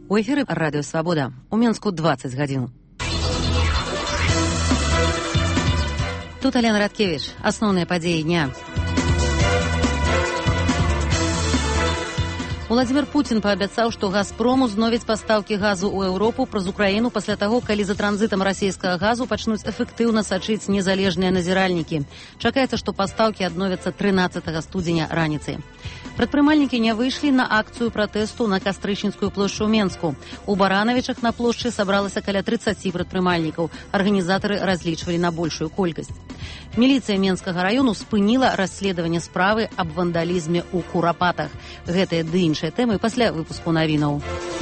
У эфіры радыё Свабода. У Мінску 20 гадзін. Тут Алена Радкевич. Асноўныя падзеі дня. Владзімир Путін паабяцаў, што «Газпрому» зновіць пастаўкі газу ў Еўропу праз Украіну пасля таго, калі за транзітам расійскага газу пачнуць эфектыўна сачыць незалежныя назіральнікі. Чакаецца, што пастаўкі адновяцца 13 студзеня раніцай. Прадпрымальнікі не выйшлі на акцыю пратэсту на Кастрычніцкую плошчу ў Менску. У Баранавічах на плошчы сабралася каля 30 прадпрымальнікаў. Арганізатары разлічвалі на большую колькасць. Міліцыя Менскага раёну спыніла расследаванне справы аб вандалізме ў Курапатах. Гэтыя ды іншыя тэмы пасля выпуску навінаў.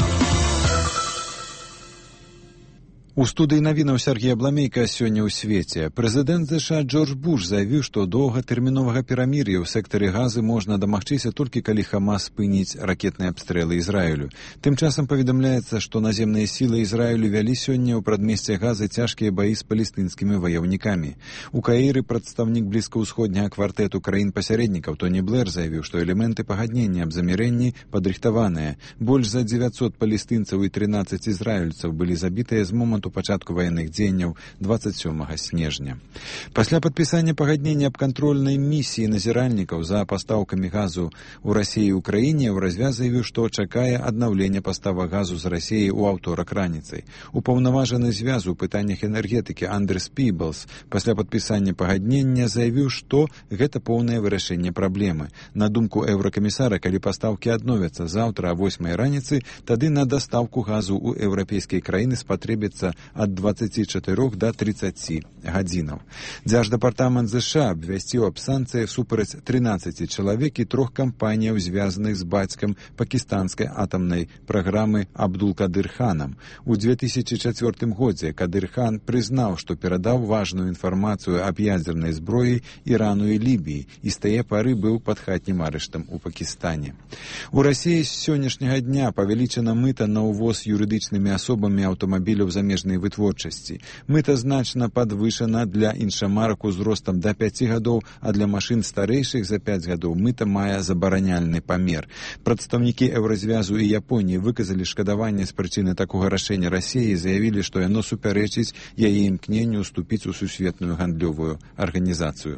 У студыі навінаў Сергей Абламейка сёння ў свеце. Прэзідэнт США Джордж Буш заявіў, што доўгатэрміновага перамір'я ў сектары газы можна дамагчыся толькі калі Хамас спыніць ракетныя абстрэлы Ізраілю. Тым часам паведамляецца, што наземныя сілы Ізраілю вялі сёння ў прадмесце газы цяжкія баі з палестынскімі ваяўнікамі. У Каіры прадстаўнік блізкаўсходняга квартэту краін-пасярэднікаў Тоні Блэр заявіў, што элементы пагаднення аб замірэнні падрыхтаваныя. Больш за 900 палестынцаў і 13 ізраільцаў былі забітыя з моманту пачатку ваенных дзеянняў 27 снежня. Пасля падпісання пагаднення аб кантрольнай місіі назіральнікаў за пастаўкамі газу ў Расіі і Украіне Еўразвяз заявіў, што чакае аднаўлення паставак газу з Расіі ў аўторак раніцай. Упаўнаважаны звязу ў пытаннях энергетыкі Андрес Піблс пасля падпісання пагаднення заявіў, што гэта поўнае вырашэнне праблемы. На думку еўракамісара, калі пастаўкі адновяцца заўтра о 8 раніцы, тады на дастаўку газу ў еўрапейскія краіны спатрэбіцца ад 24 до 30 гадзінаў. Дзярждэпартамент США абвясціў аб санкцыях супраць 13 чалавек і 3 кампаніяў, звязаных з бацькам пакістанскай атамнай праграмы Абдул-Кадыр Ханам. У 2004 годзе Кадыр Хан прызнаў, што перадаў важную інфармацыю аб ядзернай зброі Ірану і Лібіі і з тае пары быў пад хатнім арыштам у Пакістане. У Расіі з сённяшняга дня павялічана мыта на ўвоз юрыдычнымі асобамі аўтамабіляў замежнай вытворчасці. Мыта значна падвышана для іншамарак узростам да 5 гадоў, а для машын старэйшых за 5 гадоў мыта мае забараняльны памер. Прадстаўнікі Еўразвязу і Японіі выказалі шкадаванне з прычыны такога рашэння Расіі і заявілі, што яно супярэчыць яе імкненню ўступіць у сусветную гандлёвую арганізацыю.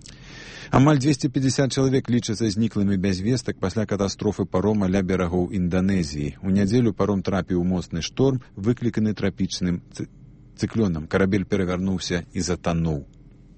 Амаль 250 чалавек лічацца зніклымі без вестак пасля катастрофы парома ля берагоў Інданезіі. У нядзелю паром трапіў у моцны шторм, выкліканы трапічным цыклонам. Карабель перавярнуўся і затануў.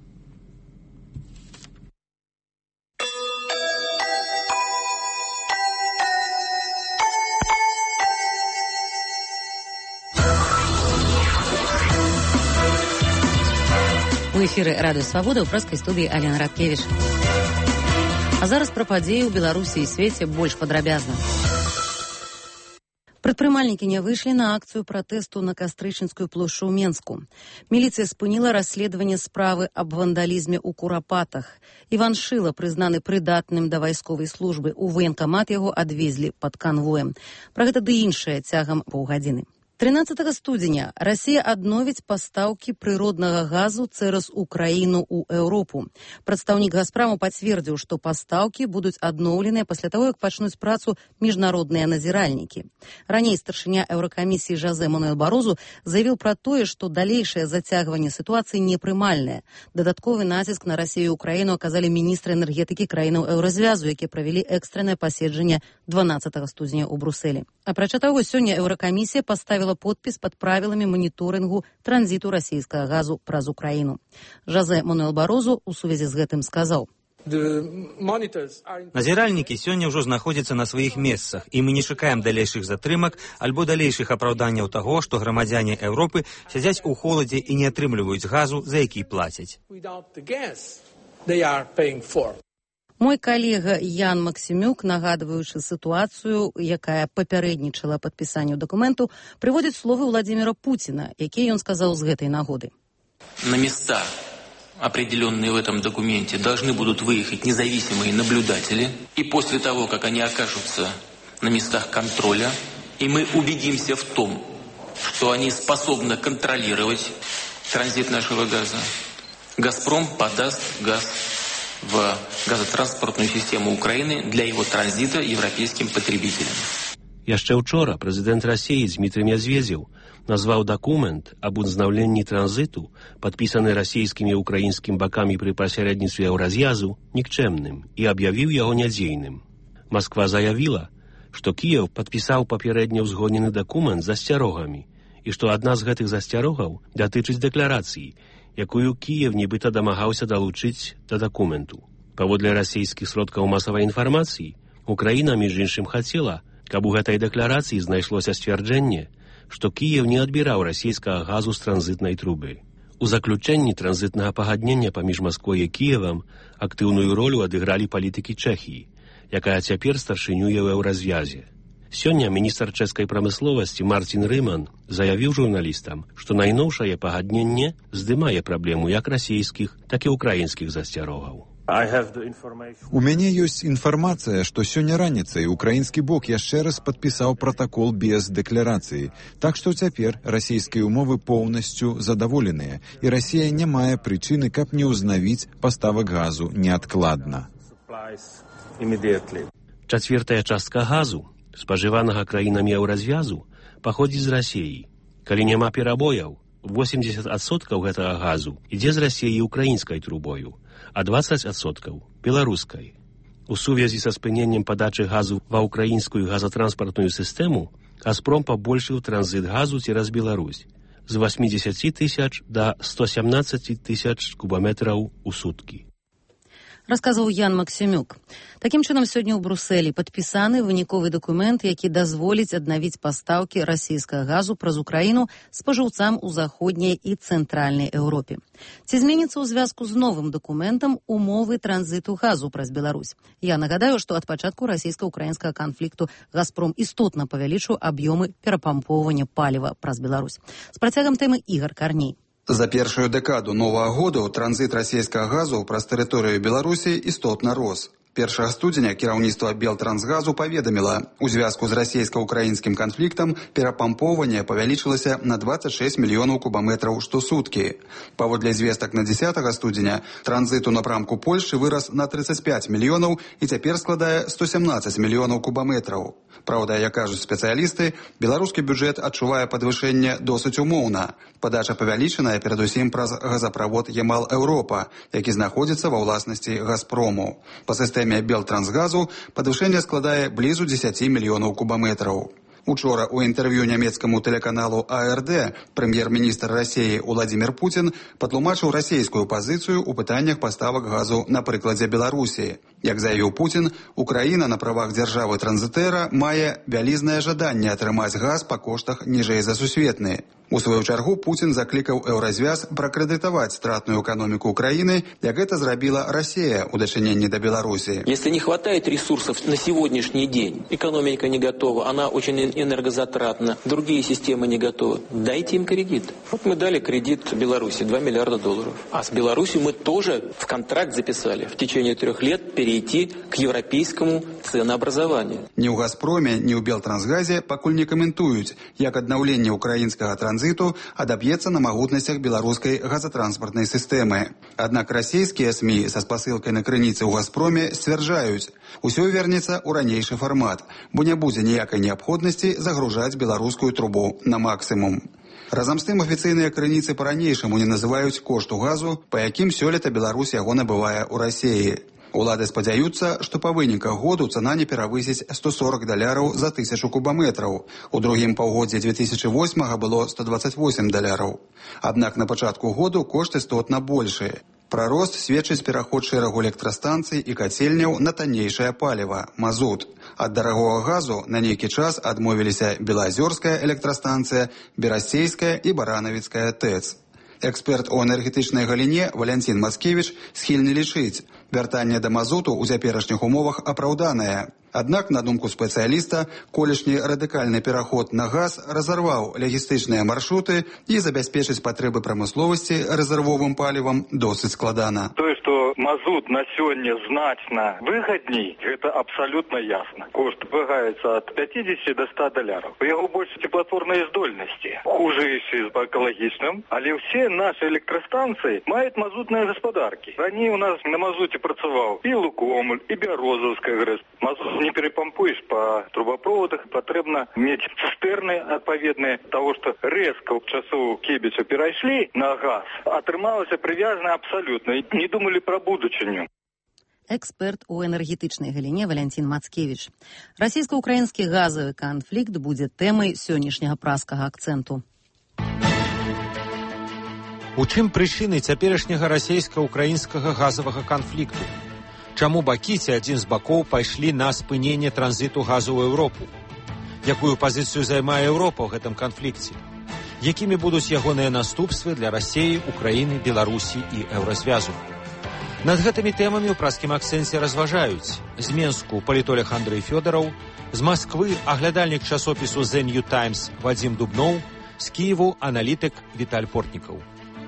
У эфіры радыё Свабода ў прэскай студыі Алена Радкевич. А зараз пра падзеі ў Беларусі і свеце больш падрабязна. Прадпрымальнікі не выйшлі на акцыю пратэсту на Кастрычніцкую плошчу ў Менску. Міліцыя спыніла расследаванне справы аб вандалізме ў Курапатах. Іван Шыла прызнаны прыдатным да вайсковай службы. У ваенкамат яго адвезлі пад канвоем. Пра гэта ды іншае цягам паўгадзіны. 13 студзеня Расія адновіць пастаўкі прыроднага газу цераз Украіну ў Еўропу. Прадстаўнік «Газпраму» пацвердзіў, што пастаўкі будуць адноўленыя пасля таго, як пачнуць працу міжнародныя назіральнікі. Раней старшыня Еўракамісіі Жозе Мануэль Барозу заявіў пра тое, што далейшае зацягванне сітуацыі непрымальнае. Дадатковы націск на Расію і Украіну аказалі міністры энергетыкі краінаў Еўразвязу, якія правялі экстраннае паседжанне 12 студзеня ў Брусэлі. Апрача таго, сёння Еўракамісія паставіла подпіс пад правіламі маніторынгу транзіту расійскага газу праз Украіну. Жозе Мануэль Барозу ў сувязі з гэтым сказаў: Назіральнікі сёння ўжо знаходзяцца на сваіх месцах, і мы не чакаем далейшых затрымак альбо далейшых апраўданняў таго, што грамадзяне Еўропы сядзяць у холадзе і не атрымліваюць газу, за які плацяць. Мой калега Ян Максімюк, нагадваючы сітуацыю, якая папярэднічала падпісанню дакументу, прыводзіць словы Владзіміра Пуціна, якія ён сказаў з гэтай нагоды. На места, определенные в этом документе, должны будут выехать независимые наблюдатели. И после того, как они окажутся на местах контроля, и мы убедимся в том, что они способны контролировать транзит нашего газа, «Газпром» подаст газ в газотранспортную систему Украины для его транзита европейским потребителям. Яшчэ ўчора прэзідэнт Расіі Дмітрый Медведзеў назваў дакумент аб узнаўленні транзіту, падпісаны расійскімі і украінскім бакамі пры пасярэдніцтве Еўраз'язу, нікчэмным і аб'явіў яго нядзейным. Масква заявіла, што Кіеў падпісаў папярэдне ўзгоднены дакумент з засцярогамі і што адна з гэтых засцярогаў датычыць дэкларацыі, якую Кіеў нібыта дамагаўся далучыць да дакументу. Паводле расійскіх сродкаў масавай інфармацыі, Украіна, між іншым, хацела, каб у гэтай дэкларацыі знайшлося сцвярджэнне, што Кіеў не адбіраў расійскага газу з транзітнай трубы. У заключэнні транзітнага пагаднення паміж Масквой і Кіевам актыўную ролю адыгралі палітыкі Чэхіі, якая цяпер старшынюе ў Еўразвязе. Сёння міністр чэшскай прамысловасці Мартин Рыман заявіў журналістам, што найноўшае пагадненне здымае праблему як расійскіх, так і ўкраінскіх засцярогаў. У мяне ёсць інфармацыя, што сёння раніцай украінскі бок яшчэ раз падпісаў пратакол без дэкларацыі. Так што цяпер расійскія умовы поўнасцю задаволеныя, і Расія не мае прычыны, каб не ўзнавіць паставак газу неадкладна. Чацвертая частка газу, спажыванага краінамі Еўразвязу, паходзіць з Расіі. Калі няма перабояў, 80% гэтага газу ідзе з Расіі украінскай трубою, а 20% беларускай. У сувязі са спыненнем падачы газу ва ўкраінскую газатранспартную сістэму Газпром пабольшыў транзіт газу цераз Беларусь з 80 тысяч да 117 тысяч кубаметраў у суткі. Расказваў Ян Максімюк. Такім чынам, сёння ў Брусэлі падпісаны выніковы дакумент, які дазволіць аднавіць пастаўкі расійскага газу праз Украіну спажыўцам у заходняй і цэнтральнай Еўропе. Ці зменіцца ў звязку з новым дакументам умовы транзіту газу праз Беларусь? Я нагадаю, што ад пачатку расійска-украінскага канфлікту Газпром істотна павялічыў аб'ёмы перапампоўвання паліва праз Беларусь. З працягам тэмы Ігар Карней. За першую дэкаду новага году транзіт расійскага газу праз тэрыторыю Беларусі істотна рос. 1 студзеня кіраўніцтва Белтрансгазу паведаміла, у звязку з расійска-украінскім канфліктам перапампоўванне павялічылася на 26 мільёнаў кубаметраў штосуткі. Паводле звестак на 10 студзеня транзіт у напрамку Польшчы вырас на 35 мільёнаў і цяпер складае 117 мільёнаў кубаметраў. Праўда, як кажуць спецыялісты, беларускі бюджэт адчувае падвышэнне досыць умоўна. Падача павялічаная перадусім праз газаправод Ямал-Еўропа, які знаходзіцца ва ўласнасці Газпрому. Па сістэме Белтрансгазу падвышэнне складае блізу 10 мільёнаў кубаметраў. Учора у інтэрв'ю нямецкаму тэлеканалу АРД прэм'ер-міністр Расіі Уладзімір Пуцін патлумачыў расійскую пазіцыю ў пытаннях паставак газу на прыкладзе Беларусі. Як заявіў Пуцін, Украіна на правах дзяржавы-транзітэра мае вялізнае жаданне атрымаць газ па коштах ніжэй за сусветны. У сваю чаргу Пуцін заклікаў Еўразвяз пракрэдытаваць стратную эканоміку Украины, як гэта зрабіла Россия у дачыненні до Беларуси. Если не хватает ресурсов на сегодняшний день, экономика не готова, она очень энергозатратна, другие системы не готовы, дайте им кредит. Вот мы дали кредит Беларуси, $2 миллиарда. А с Беларусью мы тоже в контракт записали в течение 3 лет перейти к европейскому ценообразованию. Ни у Газпроме, ни у Белтрансгазе пакуль не каментуюць, як аднаўленне украінскага транзиту адаб'ецца на магутнасцях беларускай газатранспартнай сістэмы. Аднак расійскія СМІ са спасылкай на крыніцы ў Газпроме сцвярджаюць, усё вернецца ў ранейшы фармат, бо не будзе ніякай неабходнасці загружаць беларускую трубу на максімум. Разам з тым афіцыйныя крыніцы па-ранейшаму не называюць кошту газу, па якім сёлета Беларусь яго набывае ў Расіі. Улады спадзяюцца, што па выніках году цана не перавысіць $140 за 1000 кубаметраў. У другім паўгоддзі 2008 было $128. Аднак на пачатку году кошт істотна большы. Пра рост сведчыць пераход шэрагу электрастанцый і кацельняў на таннейшае паліва – мазут. Ад дарагога газу на нейкі час адмовіліся Белаазёрская электрастанцыя, Берасцейская і Баранавіцкая ТЭЦ. Эксперт у энергетычнай галіне Валянцін Мацкевіч схільны лічыць, вяртанне да мазуту ў цяперашніх умовах апраўданае. Аднак, на думку спецыяліста, колішні радыкальны пераход на газ разарваў лагістычныя маршруты і забяспечыць патрэбы прамысловасці рэзервовым палівам досыць складана. Тое, што мазут на сёння значна выгадней, гэта абсалютна ясна. Кошт вагаецца ад $50 до $100. У яго больш теплатворнай здольнасці, хужэйшы з экалагічным, але ўсе нашы электрастанцыі маюць мазутныя гаспадаркі. Раней у нас на мазуце працаваў і Лукомль, і Бярозаўская ГРЭС. Мазут не перапампуеш па трубаправодах. Патрэбна мець цыстэрны адпаведныя таго, што рэзка ў часоў Кебіча перайшлі на газ. Атрымалася прывязана абсалютна. Не думалі пра будучыню. Эксперт у энергетычнай галіне Валянцін Мацкевіч. Расійска-украінскі газавы канфлікт будзе тэмай сённяшняга праскага акцэнту. У чым прычыны цяперашняга расійска-украінскага газавага канфлікту? Чаму бакі ці адзін з бакоў пайшлі на спыненне транзіту газу ў Еўропу? Якую пазіцыю займае Еўропа ў гэтым канфлікце? Якімі будуць ягоныя наступствы для Расіі, Украіны, Беларусі і Еўразвязу? Над гэтымі тэмамі ў праскім акцэнце разважаюць з Менску палітолог Андрэй Фёдараў, з Масквы аглядальнік часопісу The New Times Вадзім Дубноў, з Кіеву аналітык Віталь Портнікаў.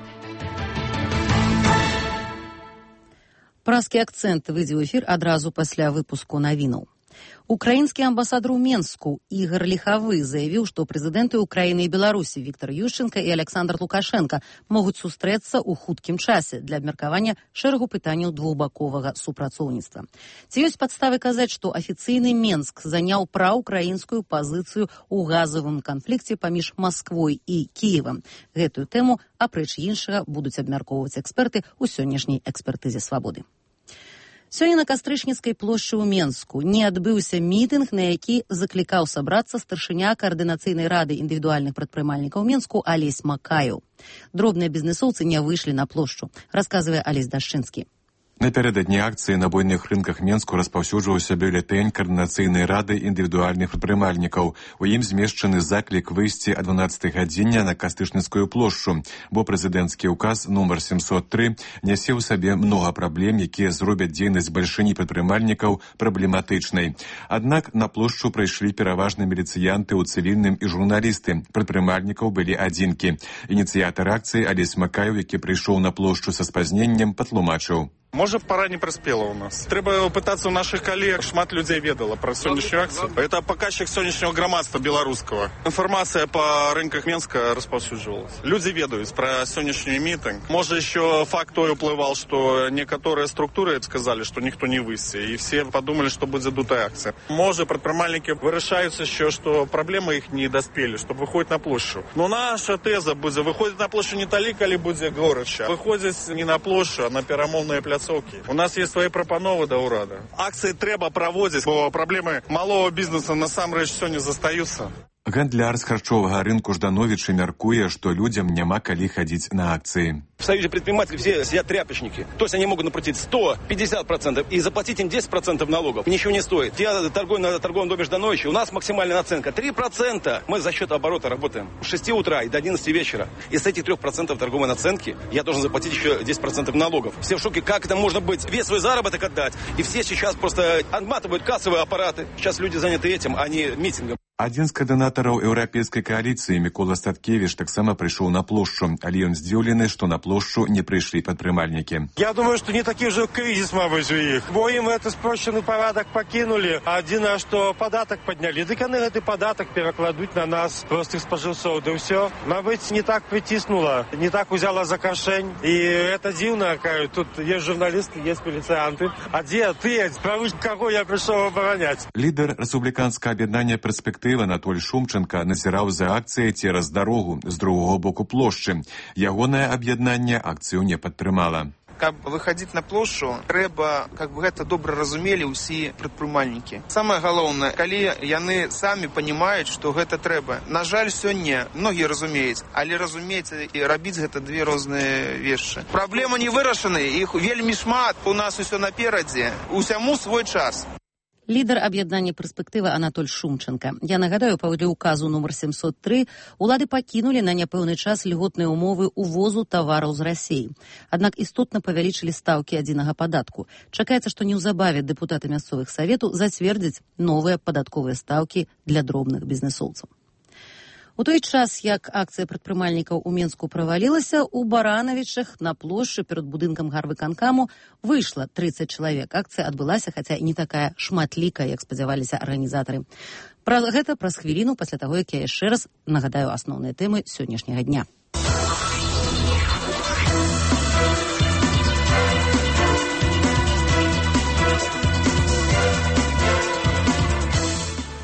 Праскі акцэнт выйдзе ў эфір адразу пасля выпуску навінаў. Украінскі амбасадар у Менску Ігор Ліхавы заявіў, што прэзідэнты Украіны і Беларусі Віктор Ющенка і Александр Лукашенка могуць сустрэцца ў хуткім часе для абмеркавання шэрагу пытанняў двухбаковага супрацоўніцтва. Ці ёсць падставы казаць, што афіцыйны Менск заняў праўкраінскую пазіцыю ў газавым канфлікце паміж Масквой і Кіевам? Гэтую тэму, апрэч іншага, будуць абмяркоўваць эксперты ў сённяшняй экспертызе свабоды. Сёння на Кастрычніцкай плошчы ў Менску не адбыўся мітынг, на які заклікаў сабрацца старшыня каардынацыйнай рады індывідуальных прадпрымальнікаў Менску Алесь Макаеў. Дробныя бізнесоўцы не выйшлі на плошчу, расказвае Алесь Дашчынскі. Напярэдадні акцыі на буйных рынках Менску распаўсюджваўся бюлетэнь Каардынацыйнай рады індывідуальных прадпрымальнікаў. У ім змешчаны заклік выйсці о 12 гадзіне на Кастрычніцкую плошчу, бо прэзідэнцкі ўказ нумар 703 нясе ў сабе многа праблем, якія зробяць дзейнасць бальшыні прадпрымальнікаў праблематычнай. Аднак на плошчу прыйшлі пераважна міліцыянты ў цывільным і журналісты. Прадпрымальнікаў былі адзінкі. Ініцыятар акцыі Алесь Макаеў, які прыйшоў на плошчу са спазненнем, патлумачыў. Можа, пора не прыспела ў нас. Трэба пытацца ў нашых калег. Шмат людзей ведала пра сённяшнюю акцыю. Это паказчык сённяшняго грамадства беларускага. Інфармацыя па рынках Менска распаўсюджвалась. Людзі ведаюць пра сённяшні мітынг. Можа, еще факт той уплывал, што некаторыя структуры сказалі, што ніхто не выйсце, і все падумалі, што будзе дутая акцыя. Можа, прадпрымальнікі вырашаюцца еще, што праблемы іх не даспелі, чтобы выходзіць на плошчу. Но наша тэза будзе выходзіць на плошчу не талі, калі будзе горача. Выходзіць не на плошчу, а на перамоўныя пляцоўкі. У нас есть свои прапановы да ўрада. Акцыі трэба праводзіць, бо праблемы малого бізнесу насамрэч сёння застаюцца. Гандляр з харчовага рынку Ждановича мяркуе, што людзям няма калі хадзіць на акцыі. В Союзе предпринимателей все сидят тряпочники. То есть они могут наплатить 100-50% и заплатить им 10% налогов. Ничего не стоит. Я торгую на торговом доме Ждановича. У нас максимальная наценка 3%. Мы за счет оборота работаем. С 6 утра и до 11 вечера. И с этих 3% торговой наценки я должен заплатить еще 10% налогов. Все в шоке, как это можно быть? Весь свой заработок отдать. И все сейчас просто отматывают кассовые аппараты. Сейчас люди заняты этим, а не митингом. Адзін з каардынатараў еўрапейскай кааліцыі Мікола Статкевіч таксама прыйшоў на плошчу, але ён здзіўлены, што на плошчу не прыйшлі прадпрымальнікі. Я думаю, что не такой же кризис, мабуть, у іх. Бо ім это спрощены парадак пакінулі, а адзінае, што падатак паднялі. Дык яны гэты падатак перакладуць на нас, простых спажыўцоў, да ўсё. Мабыць, не так прыціснула, не так узяла за кашэнь. І это дзіўна, тут есть журналісты, есть міліцыянты. А дзе ты, правы каго я прыйшоў абараняць? Лідар рэспубліканскага аб'яднання перспектывы Анатоль Шумченко назіраў за акцыяй цераз дарогу з другого боку плошчы. Ягонае аб'яднанне акцыю не падтрымала. Каб выходить на площу, трэба, гэта добра разумелі ўсе прадпрымальнікі. Самае галоўнае, калі яны самі панімаюць, што гэта трэба. На жаль, сёння многія разумеюць, але разумець і рабіць гэта две розныя вещи. Праблема не вырашаны, іх вельмі шмат, у нас усё наперадзе, усяму свой час. Лідар аб'яднання перспектыва Анатоль Шумченко. Я нагадаю, паводле указу нумар 703 улады пакінулі на няпэўны час льготныя умовы увозу тавараў з Расіі. Аднак істотна павялічылі стаўкі адзінага падатку. Чакаецца, што неўзабаве дэпутаты мясцовых саветаў зацвердзяць новыя падатковыя стаўкі для дробных бізнесоўцаў. У той час, як акцыя прадпрымальнікаў у Менску правалілася, у Баранавічах на плошчы перад будынкам гарвыканкаму выйшла 30 чалавек. Акцыя адбылася, хаця і не такая шматлікая, як спадзяваліся арганізатары. Пра гэта праз хвіліну пасля таго, як я яшчэ раз нагадаю асноўныя тэмы сённяшняга дня.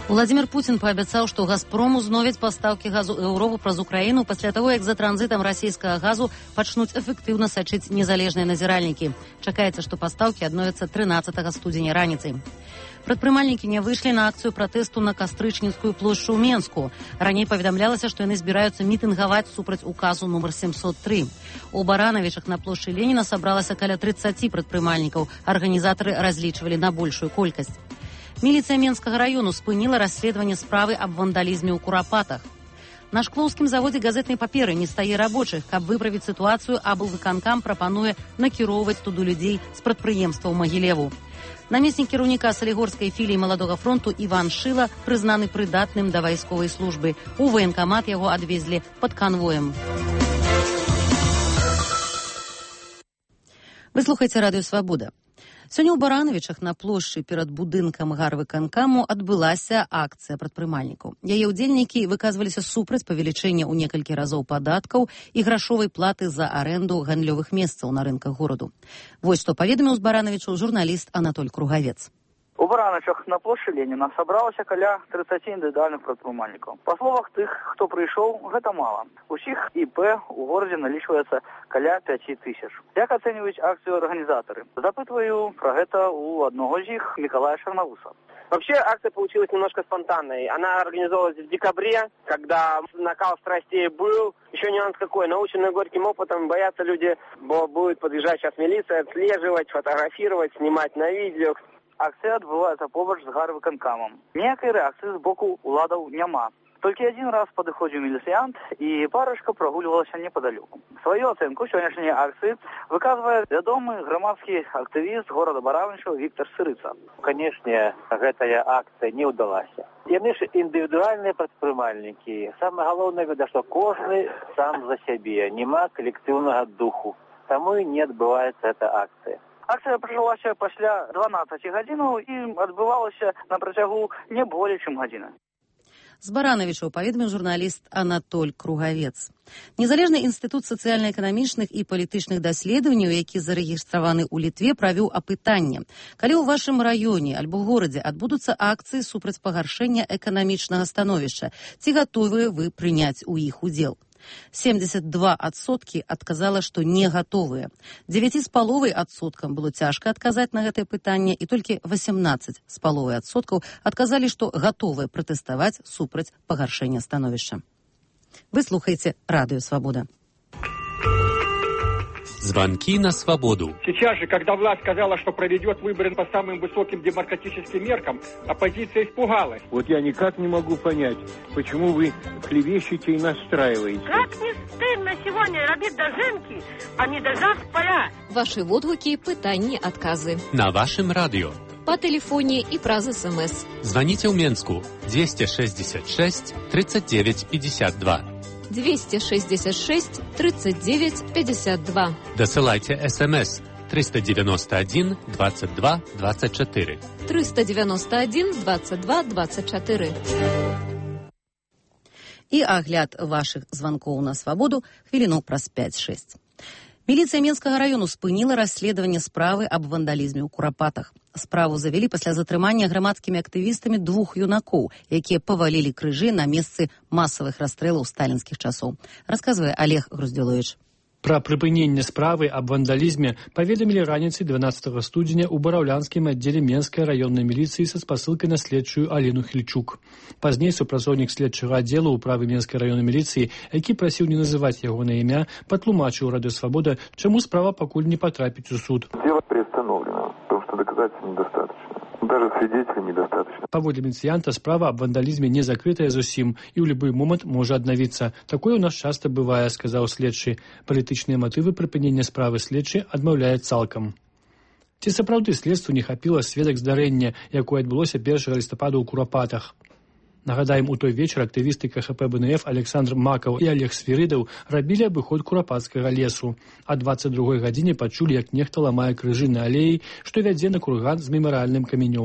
Владимир Путин паабяцаў, што «Газпром» узновіць пастаўкі газу Еўропу праз Украіну пасля таго, як за транзітам расійскага газу пачнуць эфектыўна сачыць незалежныя назіральнікі. Чакаецца, што пастаўкі адновяцца 13 студзеня раніцай. Прадпрымальнікі не выйшлі на акцыю пратэсту на Кастрычніцкую плошчу ў Менску. Раней паведамлялася, што яны збіраюцца мітынгаваць супраць указу нумар 703. У Баранавічах на плошчы Леніна сабралася каля 30 прадпрымальнікаў. Арганізатары разлічвалі на большую колькасць. Міліцыя Менскага раёну спыніла расследаванне справы аб вандалізме ў Курапатах. На шклоўскім заводзе газетнай паперы не стае рабочых. Каб выправіць сітуацыю, аблвыканкам прапануе накіроўваць туды людзей з прадпрыемства ў Магілеву. Намеснік кіраўніка Салігорскай філіі Маладога фронту Іван Шыла прызнаны прыдатным да вайсковай службы. У ваенкамат яго адвезлі пад канвоем. Вы слухаеце радыё «Свабода». Сёння ў Баранавічах на плошчы перад будынкам гарвыканкаму адбылася акцыя прадпрымальнікаў. Яе ўдзельнікі выказваліся супраць павелічэння ў некалькі разоў падаткаў і грашовай платы за арэнду гандлёвых месцаў на рынках гораду. Вось што паведаміў з Баранавічаў журналіст Анатоль Кругавец. У Баранавічах на плошчы Леніна сабралася каля 30 індывідуальных прадпрымальнікаў. Па словах тых, хто прыйшоў, гэта мала. Усіх ІП у горадзе налічваецца каля 5000. Як ацэньваюць акцыю арганізатары? Запытваю про гэта у одного из них, Миколая Шарнавуса. Вообще акция получилась немножко спонтанной. Она организовалась в декабре, когда накал страстей был. Еще нюанс какой, наученный горьким опытом, боятся люди, бо будет подъезжать сейчас милиция, отслеживать, фотографировать, снимать на видео. Акцыя адбываецца побач з гарвыканкамам. Ніякай рэакцыі з боку уладаў няма. Толькі один раз падыходзіў міліцыянт, і парачка прагульвалася непадалёку. Сваю ацэнку сённяшняй акцыі выказвае вядомы грамадскі актывіст горада Баранавічаў Віктор Сырыца. Канешне, гэтая акцыя не ўдалася. Яны ж індывідуальныя прадпрымальнікі. Самае галоўнае, што кожны сам за сябе, няма калектыўнага духу. Таму і не адбываецца эта акцыя. Акцыя пачалася пасля 12 гадзінаў і адбывалася на працягу не болей, чым гадзіна. З Баранавічаў паведаміў журналіст Анатоль Кругавец. Незалежны інстытут сацыяльна-эканамічных і палітычных даследаванняў, які зарэгістраваны ў Літве, правёў апытанне. Калі ў вашым раёне альбо горадзе адбудуцца акцыі супраць пагаршэння эканамічнага становішча, ці гатовыя вы прыняць у іх удзел? 72% адказала, што не гатовыя. 9,5% было цяжка адказаць на гэтае пытанне, і толькі 18,5% адказалі, што гатовыя пратэставаць супраць пагаршэння становішча. Вы слухаеце радыё «Свабода». Звонки на свободу. Сейчас же, когда власть сказала, что проведет выборы по самым высоким демократическим меркам, оппозиция испугалась. Вот я никак не могу понять, почему вы клевещете и настраиваете. Как не стыдно сегодня робить дожинки, а не дожав поля. Ваши водгуки, пытания, отказы. На вашем радио. По телефоне и праз СМС. Звоните в Менску 266 39 52. 266 39 52. Досылайте СМС 391 22 24. 391 22 24. І агляд вашых званкоў на свабоду хвіліну праз 5-6. Міліцыя Менскага раёну спыніла расследаванне справы аб вандалізме ў Курапатах. Справу завялі пасля затрымання грамадскімі актывістамі 2 юнакоў, якія павалілі крыжы на месцы масавых расстрэлаў сталінскіх часоў. Расказвае Олег Груздзіловіч. Пра прыпыненне справы аб вандалізме паведамілі раніцай 12 студзеня ў бараўлянскім аддзеле Менскай раённай міліцыі са спасылкай на следчую Алену Хільчук. Пазней супрацоўнік следчага аддзела ўправы Менскай раённай міліцыі, які прасіў не называць ягонае імя, патлумачыў радыё «Свабода», чаму справа пакуль не патрапіць у суд. Дело приостановлено, потому что доказательств недостаточно. Даже свидетелей недостаточно. Паводле міліцыянта, справа аб вандалізме не закрытая зусім і ў любы момант можа аднавіцца. Такое ў нас часта бывае, сказаў следчы. Палітычныя матывы прыпынення справы следчы адмаўляе цалкам. Ці сапраўды следству не хапіла сведак здарэння, якое адбылося 1 лістапада ў Курапатах? Нагадаем, у той вечар актывісты КХП БНФ Александр Макаў і Олег Свірыдаў рабілі абыход Курапатскага лесу. А 22 гадзіне пачулі, як нехта ламае крыжы на алеі, што вядзе на курган з мемарыяльным каменём.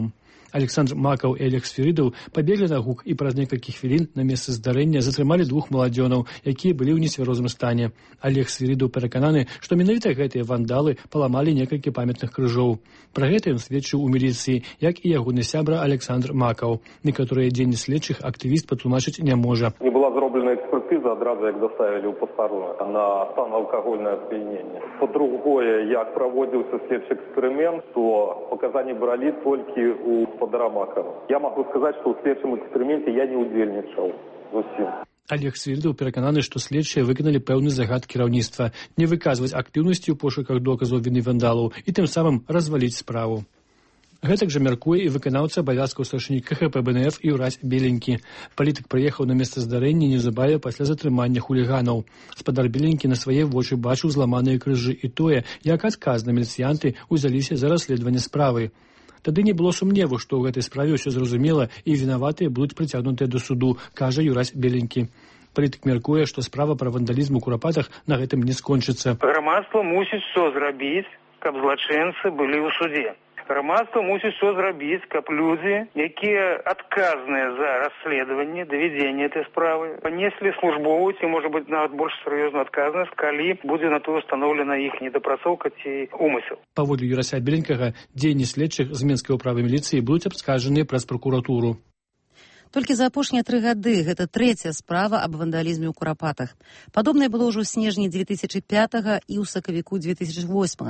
Александр Макаў і Олег Сферыдаў пабеглі на гук і праз некалькі хвілін на месцы здарэння затрымалі двух маладзёнаў, якія былі ў нецвярозым стане. Олег Сферыдаў перакананы, што менавіта гэтыя вандалы паламалі некалькі памятных крыжоў. Пра гэта ён сведчыў у міліцыі, як і ягоны сябра Александр Макаў. Некаторыя дзеянні следчых актывіст патлумачыць не можа. Не была зроблена экспертиза адразу, як доставілі ў пастарунак на стан алкагольнае сп'янення. По-другое, як праводзіўся следчы эксперымент, то показания брали только у господара Макова. Я могу сказать, что в следующем эксперименте я не удзельнічаў зусім. Олег Сферыдаў перакананы, што следчыя выканалі пэўны загад кіраўніцтва не выказваць актыўнасці ў пошуках доказаў віны вандалаў і тым самым разваліць справу. Гэтак жа мяркуе і выканаўца абавязкаў старшыні КХП БНФ Юрась Беленькі. Палітык прыехаў на месца здарэння неўзабаве пасля затрымання хуліганаў. Спадар Беленькі на свае вочы бачыў зламаныя крыжы і тое, як адказна міліцыянты ўзяліся за расследаванне справы. Тады не было сумневу, што ў гэтай справе ўсё зразумела і вінаватыя будуць прыцягнутыя да суду, кажа Юрась Беленькі. Палітык мяркуе, што справа пра вандалізм у Курапатах на гэтым не скончыцца. Грамадства мусіць што зрабіць, каб злачынцы былі ў суде. Грамадства мусіць што зрабіць, каб людзі, якія адказныя за расследаванне, давядзенне этой справы, панеслі службовую ці, можа быць, нават больш сур'ёзную адказнасць, калі будзе на то установлена іх недапрацоўка ці умысел. Паводле Юрася Беленькага, дзеянні следчых з Менскай управы міліцыі будуць абскаржаныя праз пракуратуру. Толькі за апошнія 3 гады гэта трэцяя справа аб вандалізме ў Курапатах. Падобнае было ўжо ў снежні 2005 і ў сакавіку 2008.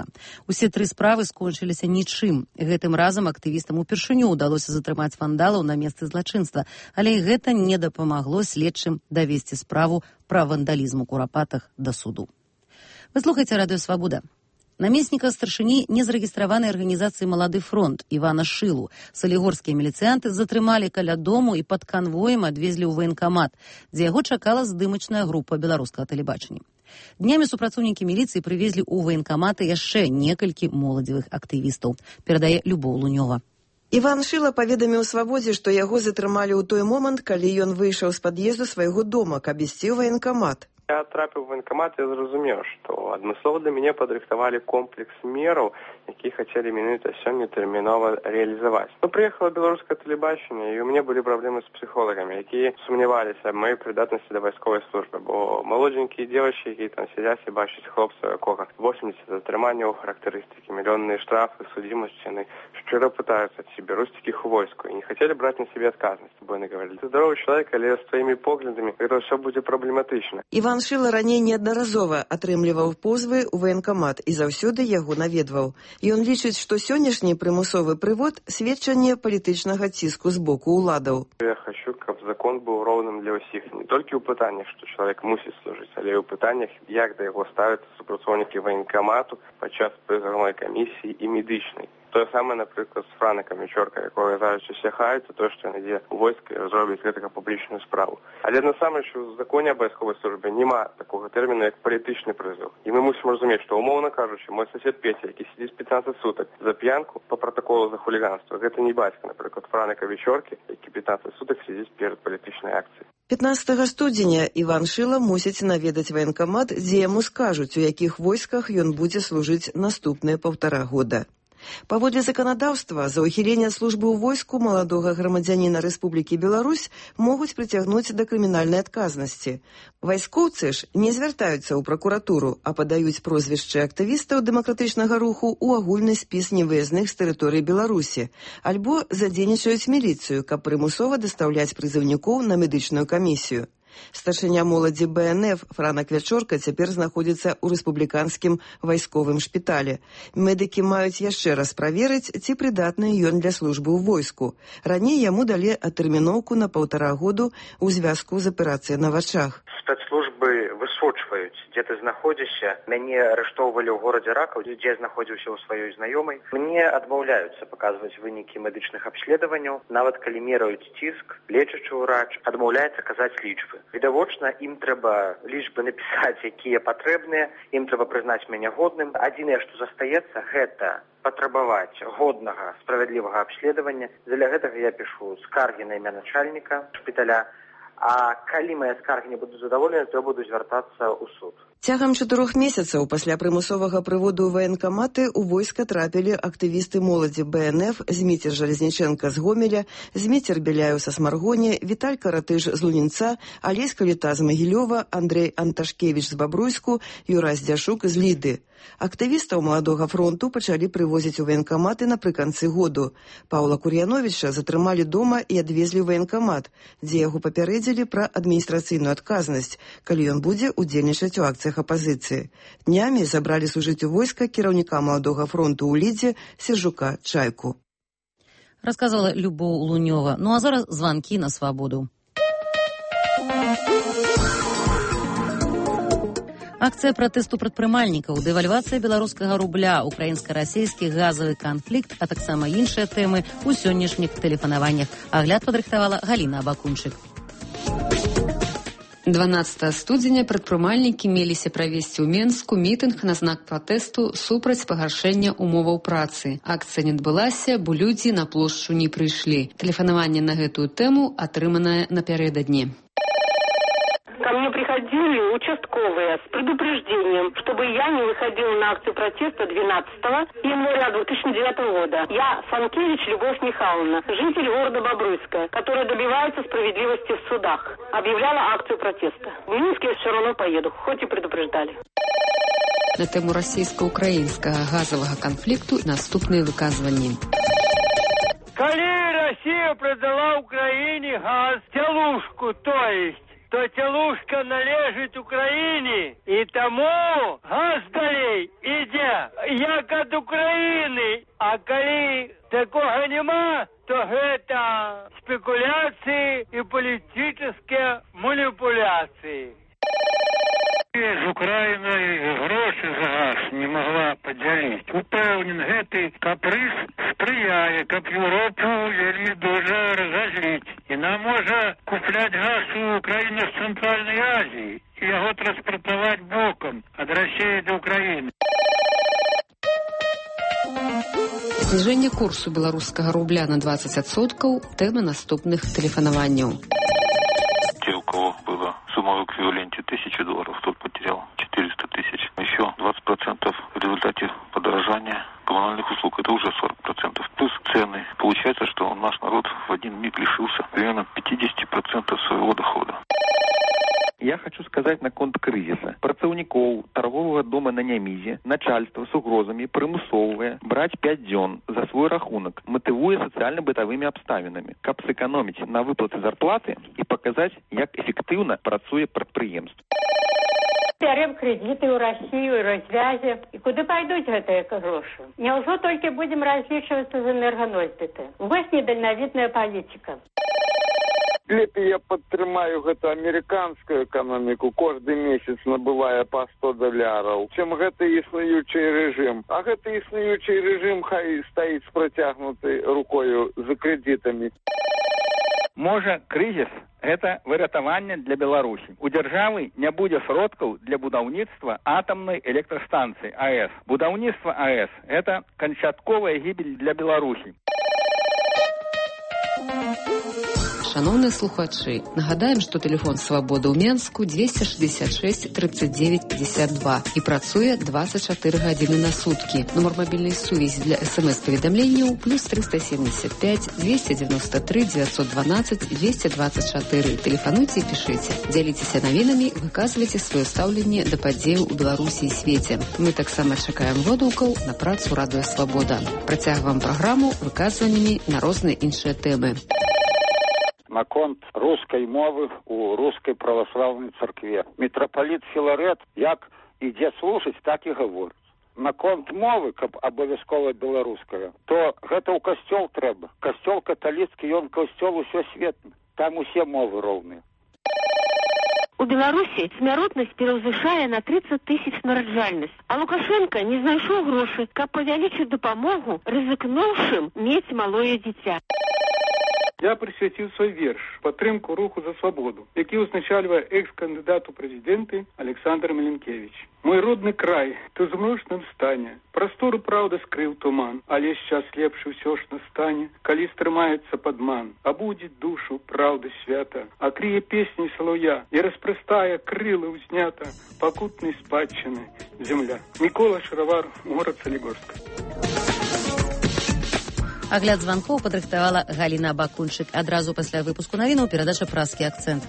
Усе 3 справы скончыліся нічым. Гэтым разам актывістам упершыню ўдалося затрымаць вандалаў на месцы злачынства, але і гэта не дапамагло следчым давесці справу пра вандалізм у Курапатах да суду. Вы слухаеце Радыё Свабода. Намесніка старшыні незарэгістраванай арганізацыі «Малады фронт» Івана Шылу салігорскія міліцыянты затрымалі каля дому і пад канвоем адвезлі ў ваенкамат, дзе яго чакала здымачная група беларускага тэлебачання. Днямі супрацоўнікі міліцыі прывезлі ў ваенкаматы яшчэ некалькі моладзевых актывістаў, перадае Любоў Лунёва. Іван Шыла паведаміў Свабодзе, што яго затрымалі ў той момант, калі ён выйшаў з пад'езду свайго дома, каб ісці ў ваенкамат. Я трапіў в военкомат і зрозумів, що адмыслова для мяне падрыхтавалі комплекс мераў, які хацелі менавіта сёння тэрмінова рэалізаваць. Прыехала беларускае тэлебачанне, і у мяне былі праблемы з псіхолагамі, якія сумняваліся аб маёй прыдатнасці да вайсковай службы, бо маладзенькія дзевачкі, якія там сядзяць і бачаць хлопца, якога 80 затрыманняў, характарыстыкі, мільённыя штрафы, судзімасці, яны шчыра пытаюцца, ці бяруць такіх у войску, і не хацелі браць на сябе адказнасць, бо яны гаварылі: ты здаровы чалавек, але з тваімі поглядамі гэта ўсё будзе праблематычна. Іван Шыла раней неаднаразова атрымліваў позвы ў ваенкамат і заўсёды яго наведваў. Ён лічыць, што сённяшні прымусовы прывод сведчанне палітычнага ціску з боку ўладаў. Я хочу, каб закон быў роўным для ўсіх, не толькі ў пытаннях, што чалавек мусіць служыць, але і ў пытаннях, як да яго ставяцца супрацоўнікі ваенкамату падчас прызыўной камісіі і медычнай. Тое самае, напрыклад, з Франакам Вечорка, якога зараз усе хаюцца, то, што ён ідзе ў войска і зробіць гэтага публічную справу. Але насамрэч у законе аб вайсковай службе няма такога тэрміну, як палітычны прызыў. І мы мусім разумець, што, умоўна кажучы, мой сосед Петя, які сидзіць 15 сутак за п'янку по протоколу за хуліганство, гэта не бацька, напрыклад, Франака Вечоркі, які 15 сутак сидзіць перад палітычнай акцыяй. 15 студзеня Іван Шыла мусіць наведаць ваенкамат, дзе яму скажуць, у якіх войсках ён будзе служыць наступныя 1,5 года. Паводле заканадаўства, за ўхіленне ад службы ў войску маладога грамадзяніна Рэспублікі Беларусь могуць прыцягнуць да крымінальнай адказнасці. Вайскоўцы ж не звяртаюцца ў пракуратуру, а падаюць прозвішчы актывістаў дэмакратычнага руху ў агульны спіс невыязных з тэрыторыі Беларусі, альбо задзейнічаюць міліцыю, каб прымусова дастаўляць прызыўнікоў на медычную камісію. Старшыня моладзі БНФ Франак Вечорка цяпер знаходзіцца ў рэспубліканскім вайсковым шпіталі. Медыкі маюць яшчэ раз праверыць, ці прыдатны ён для службы ў войску. Раней яму далі адтэрміноўку на 1,5 году ў звязку з аперацыяй на вачах. Спецслужбы высочваюць, дзе ты знаходзішся. Мяне арыштоўвалі ў горадзе Ракаў, дзе знаходзіўся ў сваёй знаёмай. Мне адмаўляюцца паказваць вынікі медычных абследаванняў. Нават калі мераюць ціск, лечачы ўрач адмаўляецца казаць лічбы. Відавочна, ім трэба лічбы напісаць, якія патрэбныя, ім трэба прызнаць мяне годным. Адзінае, што застаецца, гэта патрабаваць годнага, справядлівага абследавання. Для гэтага я пішу скаргі на імя начальніка шпіталя, а калі мае скаргі не будуць задаволены, то буду звяртацца ў суд. Цягам 4 месяцаў пасля прымусовага прыводу ў ваенкаматы ў войска трапілі актывісты моладзі БНФ Зміцер Жалезніченка з Гомеля, Зміцер Беляеў са Смаргоні, Віталь Каратыж з Лунінца, Алесь Каліта з Магілёва, Андрэй Анташкевіч з Бабруйску, Юрась Дзяшук з Ліды. Актывістаў Маладога фронту пачалі прывозіць у ваенкаматы напрыканцы году. Паўла Кур'яновіча затрымалі дома і адвезлі ў ваенкамат, дзе яго папярэдзілі пра адміністрацыйную адказнасць, калі ён будзе удзельнічаць у акцыях апазіцыі. Днямі забралі служыць у войска кіраўніка Маладога фронту ў Лідзе Сержука Чайку. Расказала Любоў Лунёва. Ну а зараз званкі на свабоду. Акцыя пратэсту прадпрымальнікаў, дэвальвацыя беларускага рубля, украінска-расійскі газавы канфлікт, а таксама іншыя тэмы ў сённяшніх тэлефанаваннях. Агляд падрыхтавала Галіна Абакунчык. 12 студзеня прадпрымальнікі меліся правесці ў Менску мітынг на знак пратэсту супраць пагаршэння умоваў працы. Акцыя не адбылася, бо людзі на плошчу не прыйшлі. Тэлефанаванне на гэтую тэму атрыманае напярэдадні. Ко мне приходили участковые с предупреждением, чтобы я не выходила на акцию протеста 12 января 2009 года. Я Фанкевич Любовь Михайловна, житель города Бобруйска, которая добивается справедливости в судах. Объявляла акцию протеста. В Минск я все равно поеду, хоть и предупреждали. На тему расійска-украінскага газавага канфлікту наступныя выказванні. Коли Россия продала Украине газ, телушку, то телушка належит Украине, и тому газ далей иде, як от Украины. А коли такого нема, то это спекуляции и политические манипуляции. З Украінай гроші за газ не могла поділити. Упевнен, гэты каприз сприяє, каб Європу вельми дуже розозлить. І нам може купляти газ у Україні з Центральної Азії і його транспортувати боком від Росії до України. Зніжэнне курсу беларускага рубля на 20% – тэма наступных тэлефанаванняў. Те, у кого было сумма в эквиваленте $1000, тот потерял 400 тысяч. Еще 20% в результате подорожания коммунальных услуг. Это уже 40%. Плюс цены. Получается, что наш народ в один миг лишился примерно 50% своего дохода. Я хочу сказать на конт крызіса. Працаўнікоў торгового дома на Нямізе начальство с угрозами прымусовывае брать 5 дзён за свой рахунок, мотивуя социально-бытовыми обставинами, каб сэкономить на выплаты зарплаты и показать, як эффективно працуе прадпрыемство. Бярем кредиты ў Россию, развязи. І куды пойдуць гэтыя грошы? Няўжо толькі будем разлічвацца з энерганосьбіты? Вось недальновидная политика. Лепей я падтрымаю гэту амерыканскую эканоміку, кожны месяц набывае па $100, чым гэты існуючы рэжым. А гэты існуючы рэжым хай стаіць з працягнутай рукою за крэдітамі. Можа, крызіс – гэта выратаванне для Беларусі. У дзяржавы не будзе сродкаў для будаўніцтва атамнай электрастанцыі АЭС. Будаўніцтва АЭС – гэта канчатковая гібель для Беларусі. Шановныя слухачы, нагадаем, што тэлефон «Свабода» ў Менску 266 39 52 і працуе 24 гадзіны на суткі. Нумар мабільнай сувязі для СМС-паведамленняў +375 293 912 224. Тэлефануйце і пішыце. Дзяліцеся навінамі, выказвайце сваё стаўленне да падзеяў у Беларусі і свеце. Мы таксама чакаем водгукаў на працу радыё «Свабода». Працягваем праграму выказваннямі на розныя іншыя тэмы. Наконт рускай мовы у рускай праваслаўнай царкве. Мітрапаліт Філарет як ідзе слушаць, так і гаворыць. Наконт мовы, каб абавязкова беларуская, то гэта ў касцёл трэба. Касцёл каталіцкі, ён касцёл усёсветны. Там усе мовы роўныя. У Беларусі смяротнасць пераўзвышае на 30 000 нараджальнасць. А Лукашенко не знайшоў грошы, каб павялічыць дапамогу рызыкнуўшым мець малое дзіця. Я прысвяціў свой верш падтрымку руху за свабоду, які узначальвае экс-кандыдат у прэзідэнты Александр Меленкевич. Мой родны край, ты ў змрочным стане, прастору праўда скрыў туман, але час лепшы ўсё ж настане, калі стрымаецца падман, абудзіць душу праўды свята, акрые песні салуя і распрастае крылы ўзнята пакутнай спадчыны земля. Мікола Шаравар, горад Солігорск. Агляд званкоў падрыхтавала Галіна Бакунчык. Адразу пасля выпуску навінаў перадача «Празкі акцэнт».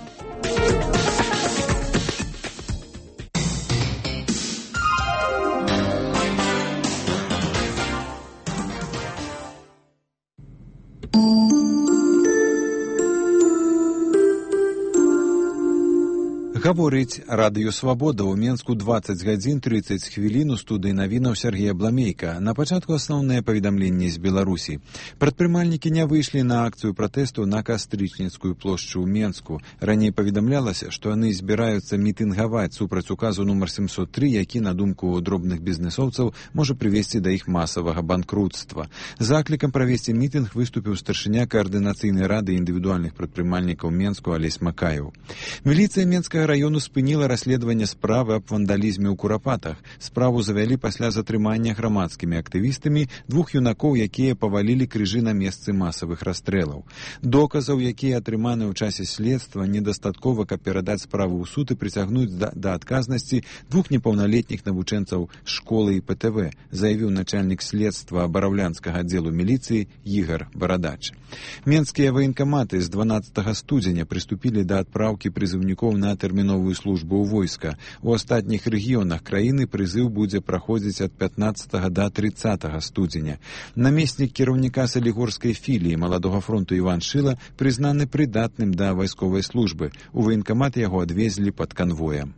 Гаворыць радыё «Свабода». У Менску 20 гадзін 30 хвілін. У студыі навінаў Сергея Бламейка. На пачатку асноўныя паведамленні з Беларусі. Прадпрымальнікі не выйшлі на акцыю пратэсту на Кастрычніцкую плошчу ў Менску. Раней паведамлялася, што яны збіраюцца мітынгаваць супраць указу нумар 703, які, на думку дробных бізнесоўцаў, можа прывесці да іх масавага банкрутства. Заклікам правесці мітынг выступіў старшыня каардынацыйнай рады індывідуальных прадпрымальнікаў Менску Алесь Макаеў. Міліцыя Менскага раёну спыніла расследаванне справы аб вандалізме ў Курапатах. Справу завялі пасля затрымання грамадскімі актывістамі двух юнакоў, якія павалілі крыжы на месцы масавых расстрэлаў. Доказаў, якія атрыманы ў часе следства, недастаткова, каб перадаць справу ў суд і прыцягнуць да адказнасці двух непаўналетніх навучэнцаў школы і ПТВ, заявіў начальнік следства бараўлянскага аддзелу міліцыі Ігар Барадач. Менскія ваенкаматы з 12 студзеня прыступілі да адпраўкі прызыўнікоў на тэрміновую службу ў войска. У астатніх рэгіёнах краіны прызыў будзе праходзіць ад 15 да 30 студзеня. Намеснік кіраўніка салігорскай філіі Маладога фронту Іван Шыла прызнаны прыдатным да вайсковай службы. У ваенкамат яго адвезлі пад канвоем.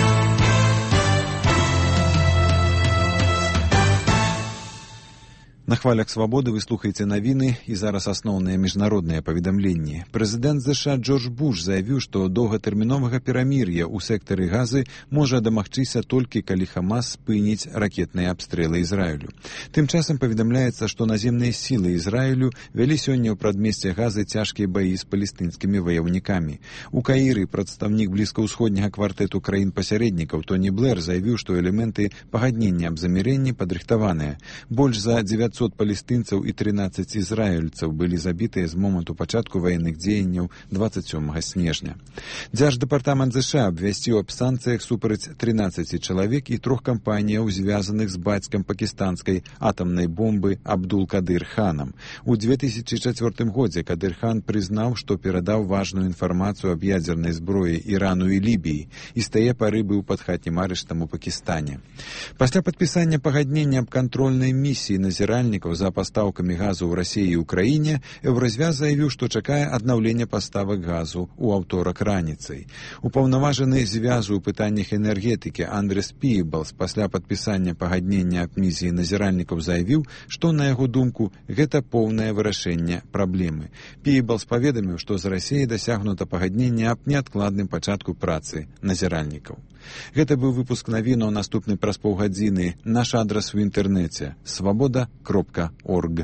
На хвалях «Свабоды» вы слухаеце навіны і зараз асноўныя міжнародныя паведамленні. Прэзідэнт ЗША Джордж Буш заявіў, што доўгатэрміновага перамір'я ў сектары Газы можа дамагчыся толькі, калі Хамас спыніць ракетныя абстрэлы Ізраілю. Тым часам паведамляецца, што наземныя сілы Ізраілю вялі сёння ў прадмесце Газы цяжкія баі з палестынскімі ваяўнікамі. У Каіры прадстаўнік блізкаўсходняга квартэту краін-пасярэднікаў Тоні Блэр заявіў, што элементы пагаднення аб замірэнні падрыхтаваныя. Больш за 900 палестынцаў і 13 ізраільцаў былі забітыя з моманту пачатку ваенных дзеянняў 27 снежня. Дзярждэпартамент ЗША абвясціў аб санкцыях супраць 13 чалавек і 3 кампаніяў, звязаных з бацькам пакістанскай атамнай бомбы Абдул-Кадыр Ханам. У 2004 годзе Кадыр Хан прызнаў, што перадаў важную інфармацыю аб ядзернай зброі Ірану і Лібіі і з тае пары быў пад хатнім арыштам у Пакістане. Пасля падпісання пагаднення аб кантрольнай місіі назіральнікаў за пастаўкамі газу ў Расіі і ўкраіне, Еўразвяз заявіў, што чакае аднаўлення паставак газу ў аўторак раніцай. Упаўнаважаны звязу ў пытаннях энергетыкі Андрес Піеблс пасля падпісання пагаднення аб місіі назіральнікаў заявіў, што, на яго думку, гэта поўнае вырашэнне праблемы. Піеблс паведаміў, што з Расіяй дасягнута пагаднення аб неадкладным пачатку працы назіральнікаў. Гэта быў выпуск навінаў, наступны праз паўгадзіны. Наш адрас у інтэрнэце svoboda.org.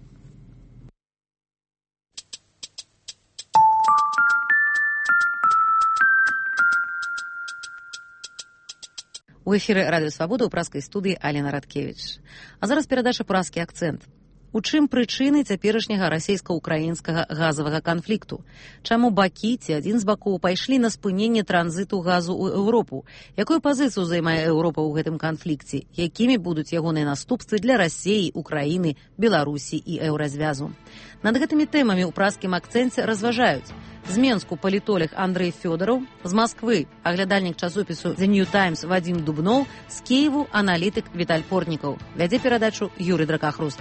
У эфіры радыё «Свабода» ў празкай студыі Алена Радкевіч. А зараз перадача «Празкі акцэнт». У чым прычыны цяперашняга расійска-украінскага газавага канфлікту? Чаму бакі ці адзін з бакоў пайшлі на спыненне транзіту газу ў Еўропу? Якую пазіцыю займае Еўропа ў гэтым канфлікце? Якімі будуць ягоныя наступствы для Расіі, Украіны, Беларусі і Еўразвязу? Над гэтымі тэмамі ў празкім акцэнце разважаюць з Менску палітолог Андрэй Фёдараў, з Масквы аглядальнік часопісу The New Times Вадзім Дубноў, з Кіеву аналітык Віталь Портнікаў. Вядзе перадачу Юрый Дракахруст.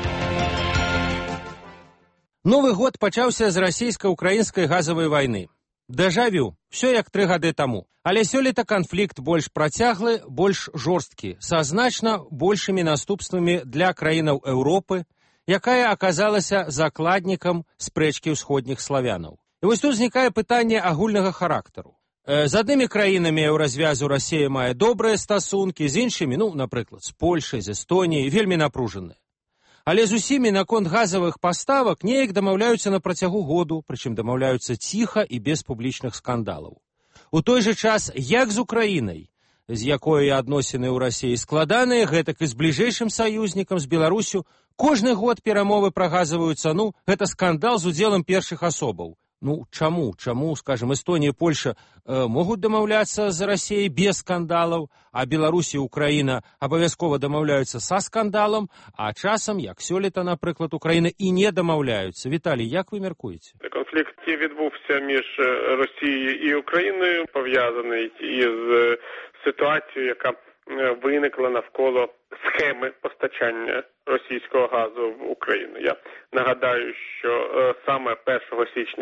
Новы год пачаўся з расійска-украінскай газавай вайны. Дэжавю, все як 3 гады таму. Але сёлета канфлікт больш працяглы, больш жорсткі, са значна большымі наступствамі для краінаў Еўропы, якая аказалася закладнікам спрэчкі ўсходніх славянаў. І вось тут узнікае пытанне агульнага характару. З аднымі краінамі Еўразвязу Расія мае добрыя стасункі, з іншымі, напрыклад, з Польшай, з Эстоніяй, вельмі напружаныя. Але з усімі наконт газавых паставак неяк дамаўляюцца на працягу году, прычым дамаўляюцца ціха і без публічных скандалаў. У той жа час, як з Украінай, з якой адносіны ў Расіі складаныя, гэтак і з бліжэйшым саюзнікам, з Беларусю, кожны год перамовы пра газавую цану – гэта скандал з удзелам першых асобаў. Чаму, скажем, Эстонія і Польша могуць дамаўляцца з Расіяй без скандалаў, а Беларусь і Украіна абавязкова дамаўляюцца са скандалам, а часам, як сёлета, напрыклад, Украіна і не дамаўляюцца. Віталій, як ви мяркуєте? Конфлікт, який відбувся між Росією і Україною, пов'язаний із ситуацією, яка виникла навколо схеми постачання російського газу в Україну. Я нагадаю, що саме 1 січня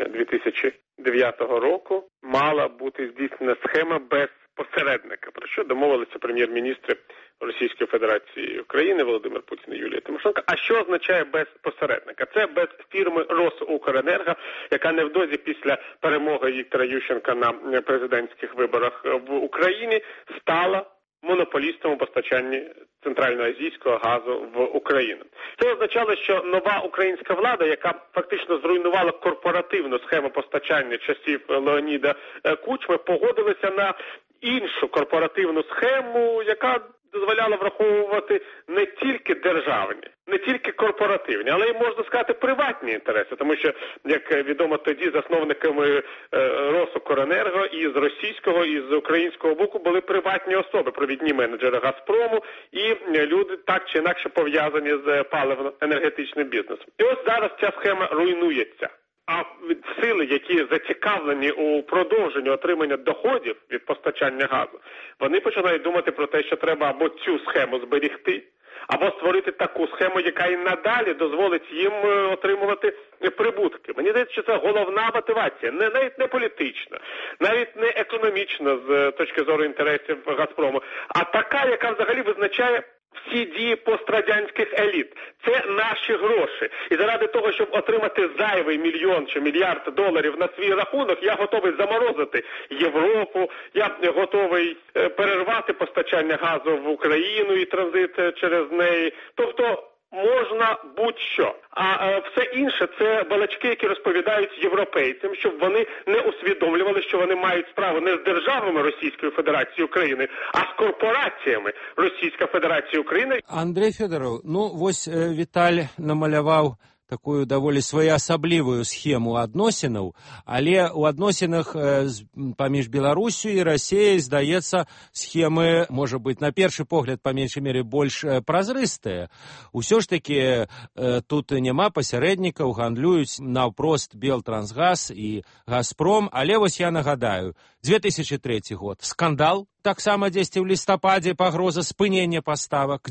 2009 року мала бути здійснена схема без посередника, про що домовилися прем'єр-міністри Російської Федерації України Володимир Путін і Юлія Тимошенко. А що означає без посередника? Це без фірми Росукренерго, яка невдовзі після перемоги Віктора Ющенка на президентських виборах в Україні стала монополістом у постачанні центральноазійського газу в Україну. Це означало, що нова українська влада, яка фактично зруйнувала корпоративну схему постачання часів Леоніда Кучми, погодилася на іншу корпоративну схему, яка дозволяла враховувати не тільки державні, не тільки корпоративні, але й, можна сказати, приватні інтереси. Тому що, як відомо, тоді засновниками Росукренерго і з російського, і з українського боку були приватні особи, провідні менеджери «Газпрому» і люди так чи інакше пов'язані з паливно-енергетичним бізнесом. І ось зараз ця схема руйнується. А сили, які зацікавлені у продовженні отримання доходів від постачання газу, вони починають думати про те, що треба або цю схему зберігти, або створити таку схему, яка і надалі дозволить їм отримувати прибутки. Мені здається, що це головна мотивація, навіть не політична, навіть не економічна з точки зору інтересів «Газпрому», а така, яка взагалі визначає всі дії пострадянських еліт. Це наші гроші. І заради того, щоб отримати зайвий мільйон чи мільярд доларів на свій рахунок, я готовий заморозити Європу, я готовий перервати постачання газу в Україну і транзит через неї. Тобто можна будь-що. А все інше – це балачки, які розповідають європейцям, щоб вони не усвідомлювали, що вони мають справу не з державами Російської Федерації України, а з корпораціями Російської Федерації України. Андрей Федоров, ось Віталь намаляваў такую даволі своеасаблівую схему адносінаў, але ў адносінах паміж Беларусю і Расіяй, здаецца, схемы, можа быць, на першы погляд, па меншай мере, больш празрыстыя. Усё ж такі тут няма пасярэднікаў, гандлююць наўпрост Белтрансгаз і Газпром, але вось я нагадаю, 2003 год, скандал, таксама дзесьці ў лістападзе пагроза спынення паставак,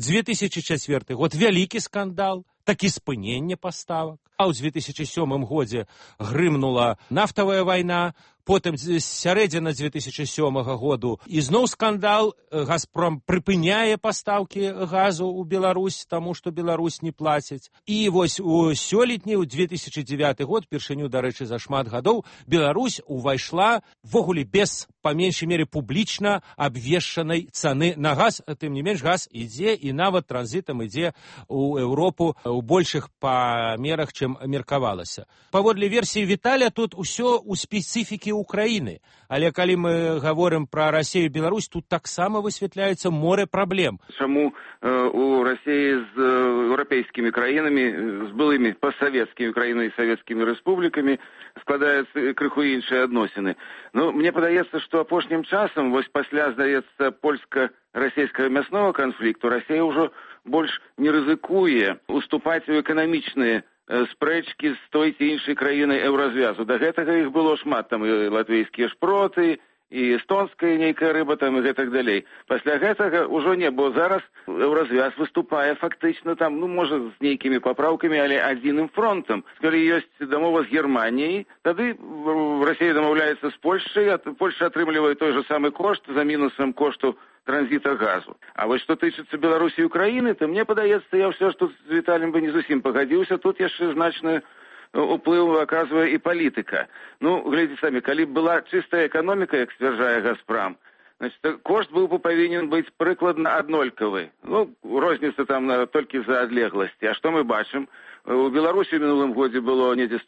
2004 год, вялікі скандал, такі спынення паставак. А ў 2007 годзе грымнула нафтавая вайна, потым з сярэдзіны 2007 году ізноў скандал, Газпром прыпыняе пастаўкі газу ў Беларусь, таму што Беларусь не плаціць. І вось у сёлетні, ў 2009 год, першыню, дарэчы, за шмат гадоў, Беларусь увайшла ввогуле без, па меншай мере, публічна абвешчанай цаны на газ. Тым не менш, газ ідзе і нават транзітам ідзе ў Еўропу ў большых памерах, чым меркавалася. Паводле версіі Віталя, тут усё ў спецыфікі Украіны. Але калі мы гаворым пра Расію і Беларусь, тут таксама высвятляецца море праблем. Чаму у Расіі з еўрапейскімі краінамі, з былымі пастсавецкімі краінамі і савецкімі рэспублікамі складаюцца крыху іншыя адносіны. Мне падаецца, што апошнім часам, вось пасля, здаецца, польска-расійскага мяснога канфлікту, Расія ўжо больш не рызыкуе уступаць у эканамічныя спрэчкі з той ці іншай краінай еўразвязу. Да гэтага іх было шмат, там і латвійскія шпроты, і эстонская нейкая рыба там і гэтак далей. Пасля гэтага ўжо не, бо зараз еўразвяз выступае фактычна там, можа, з нейкімі папраўкамі, але адзіным фронтам. Калі ёсць дамова з Германіяй, тады Расія дамаўляецца з Польшчай, а Польша атрымлівае той же самы кошт за мінусам кошту транзіта газу. А вось што тычыцца Беларусі і Украіны, то мне падаецца, я ўсё ж тут з Віталем бы не зусім пагадзіўся, тут яшчэ значны уплыў аказвае і палітыка. Глядзіце самі, калі б была чыстая эканоміка, як сцвярджае Газпром, значит, кошт быў бы павінен быць прыкладна аднолькавы. Ну, розніца там толькі за адлегласці. А што мы бачым? У Беларусі ў мінулым годзе было недзе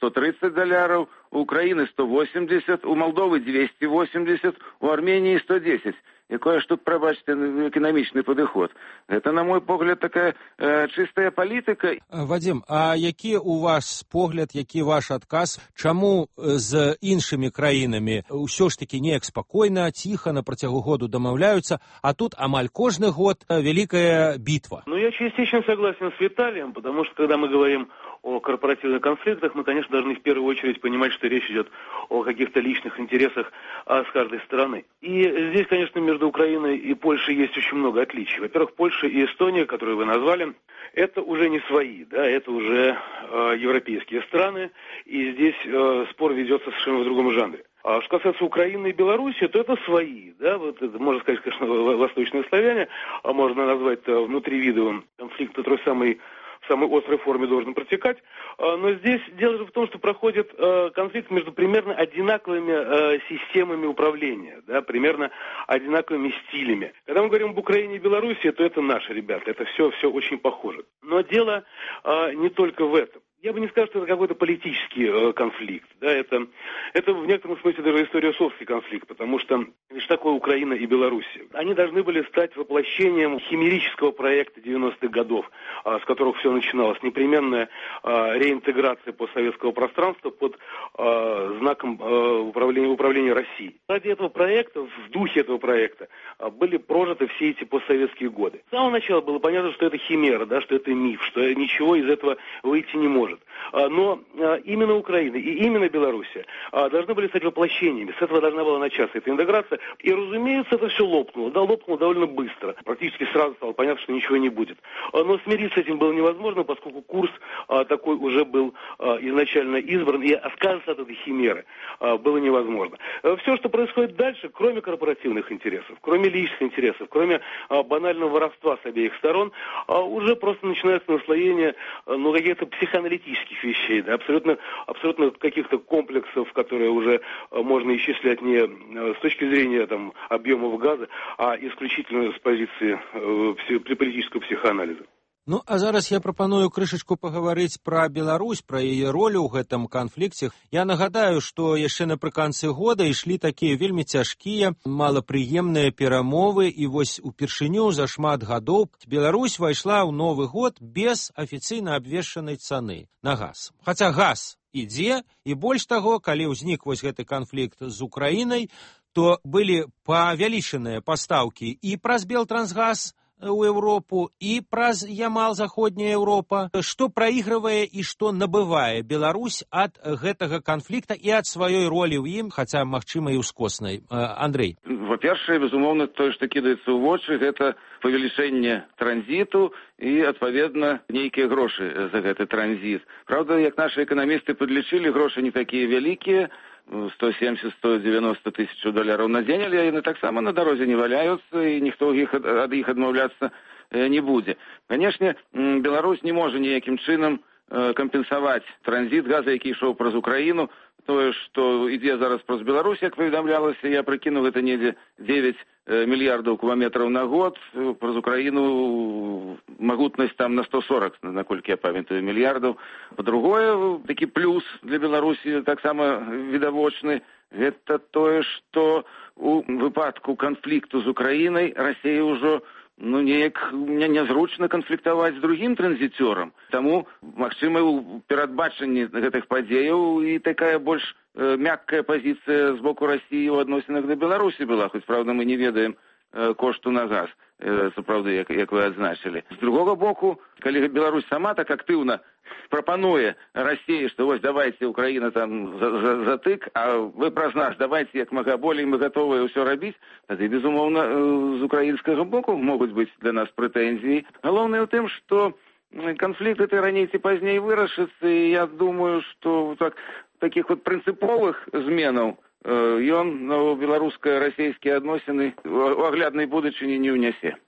$130, у Украіны 180, у Молдовы 280, у Арменіі 110. Якое ж тут, прабачце, эканамічны падыход. Гэта, на мой погляд, такая чыстая палітыка. Вадзім, а які у вас погляд, які ваш адказ? Чаму з іншымі краінамі ўсё ж такі неяк спакойна, ціха на працягу году дамаўляюцца, а тут амаль кожны год великая битва? Ну, я частично согласен с Виталием, потому что, когда мы говорим о корпоративных конфликтах, мы, конечно, должны в первую очередь понимать, что речь идет о каких-то личных интересах с каждой стороны. И здесь, конечно, между Украиной и Польшей есть очень много отличий. Во-первых, Польша и Эстония, которые вы назвали, это уже не свои, да, это уже европейские страны, и здесь спор ведется совершенно в другом жанре. А что касается Украины и Беларуси, то это свои, да, вот это, можно сказать, конечно, восточные славяне, а можно назвать внутривидовым конфликт, который в самой острой форме должен протекать. Но здесь дело же в том, что проходит конфликт между примерно одинаковыми системами управления, да, примерно одинаковыми стилями. Когда мы говорим об Украине и Беларуси, то это наши ребята, это все очень похоже. Но дело не только в этом. Я бы не сказал, что это какой-то политический конфликт. Да, это в некотором смысле даже историосовский конфликт, потому что что такое Украина и Белоруссия? Они должны были стать воплощением химерического проекта 90-х годов, с которых все начиналось. Непременная реинтеграция постсоветского пространства под знаком управления Россией. Ради этого проекта, в духе этого проекта, были прожиты все эти постсоветские годы. С самого начала было понятно, что это химера, да, что это миф, что ничего из этого выйти не может. Но именно Украина и именно Белоруссия должны были стать воплощениями. С этого должна была начаться эта интеграция. И, разумеется, это все лопнуло. Да, лопнуло довольно быстро. Практически сразу стало понятно, что ничего не будет. Но смириться с этим было невозможно, поскольку курс такой уже был изначально избран. И отказаться от этой химеры было невозможно. Все, что происходит дальше, кроме корпоративных интересов, кроме личных интересов, кроме банального воровства с обеих сторон, уже просто начинается наслоение каких-то психоаналитических вещей, да, абсолютно каких-то комплексов, которые уже можно исчислять не с точки зрения там объемов газа, а исключительно с позиции политического психоанализа. Ну, а зараз я прапаную крышачку пагаварыць пра Беларусь, пра яе ролю ў гэтым канфлікце. Я нагадаю, што яшчэ напрыканцы года ішлі такія вельмі цяжкія, малапрыемныя перамовы, і вось упершыню за шмат гадоў Беларусь вайшла ў Новы год без афіцыйна абвешчанай цаны на газ. Хаця газ ідзе, і больш таго, калі ўзнік вось гэты канфлікт з Украінай, то былі павялічаныя пастаўкі і праз Белтрансгаз у Европу и праз Ямал Заходняя Европа. Что проигрывае и что набывае Беларусь от гэтага конфликта и от своей роли ў ім, хотя, магчыма, і ускоснай. Андрей. Во-першае, безумоўна, тое, што кідаецца ў вочы, гэта павелічэнне транзіту і, адпаведна, нейкія грошы за гэты транзіт. Правда, як нашы эканамісты падлічылі, грошы не такія вялікія, 170-190 тысяч долларов на день, але яны таксама на дарозе не валяюцца, і ніхто ад іх адмаўляцца не будзе. Канешне, Беларусь не можа ніякім чынам кампенсаваць транзіт газа, які ішоў праз Украіну. Тое, што ідзе зараз праз Беларусь, як паведамлялася, я прыкінуў, гэта недзе 9 мільярдаў кубаметраў на год, праз Украіну магутнасць там на 140, наколькі я памятаю, мільярдаў. Па-другое, такі плюс для Беларусі таксама відавочны, гэта тое, што у выпадку канфлікту з Украінай Расія ўжо неяк нязручна канфліктаваць з другім транзіцёрам. Таму, магчыма, у перадбачанні гэтых падзеяў і такая больш мяккая пазіцыя з боку Расіі ў адносінах да Беларусі была, хоць, правда, мы не ведаем кошту на газ, сапраўды, як вы адзначылі. З другога боку, калі Беларусь сама так актыўна прапануе Расіі, што вось давайце, Украіна там затык, а вы праз нас давайце як мага болей, мы гатовыя ўсё рабіць, тады, безумоўна, з украінскага боку могуць быць для нас прэтэнзіі. Галоўнае ў тым, што канфлікт это раней ці пазней вырашыцца, і я думаю, што такіх вот прынцыповых зменаў ён беларуска-расійскія адносіны у агляднай будучыні не ўнясе.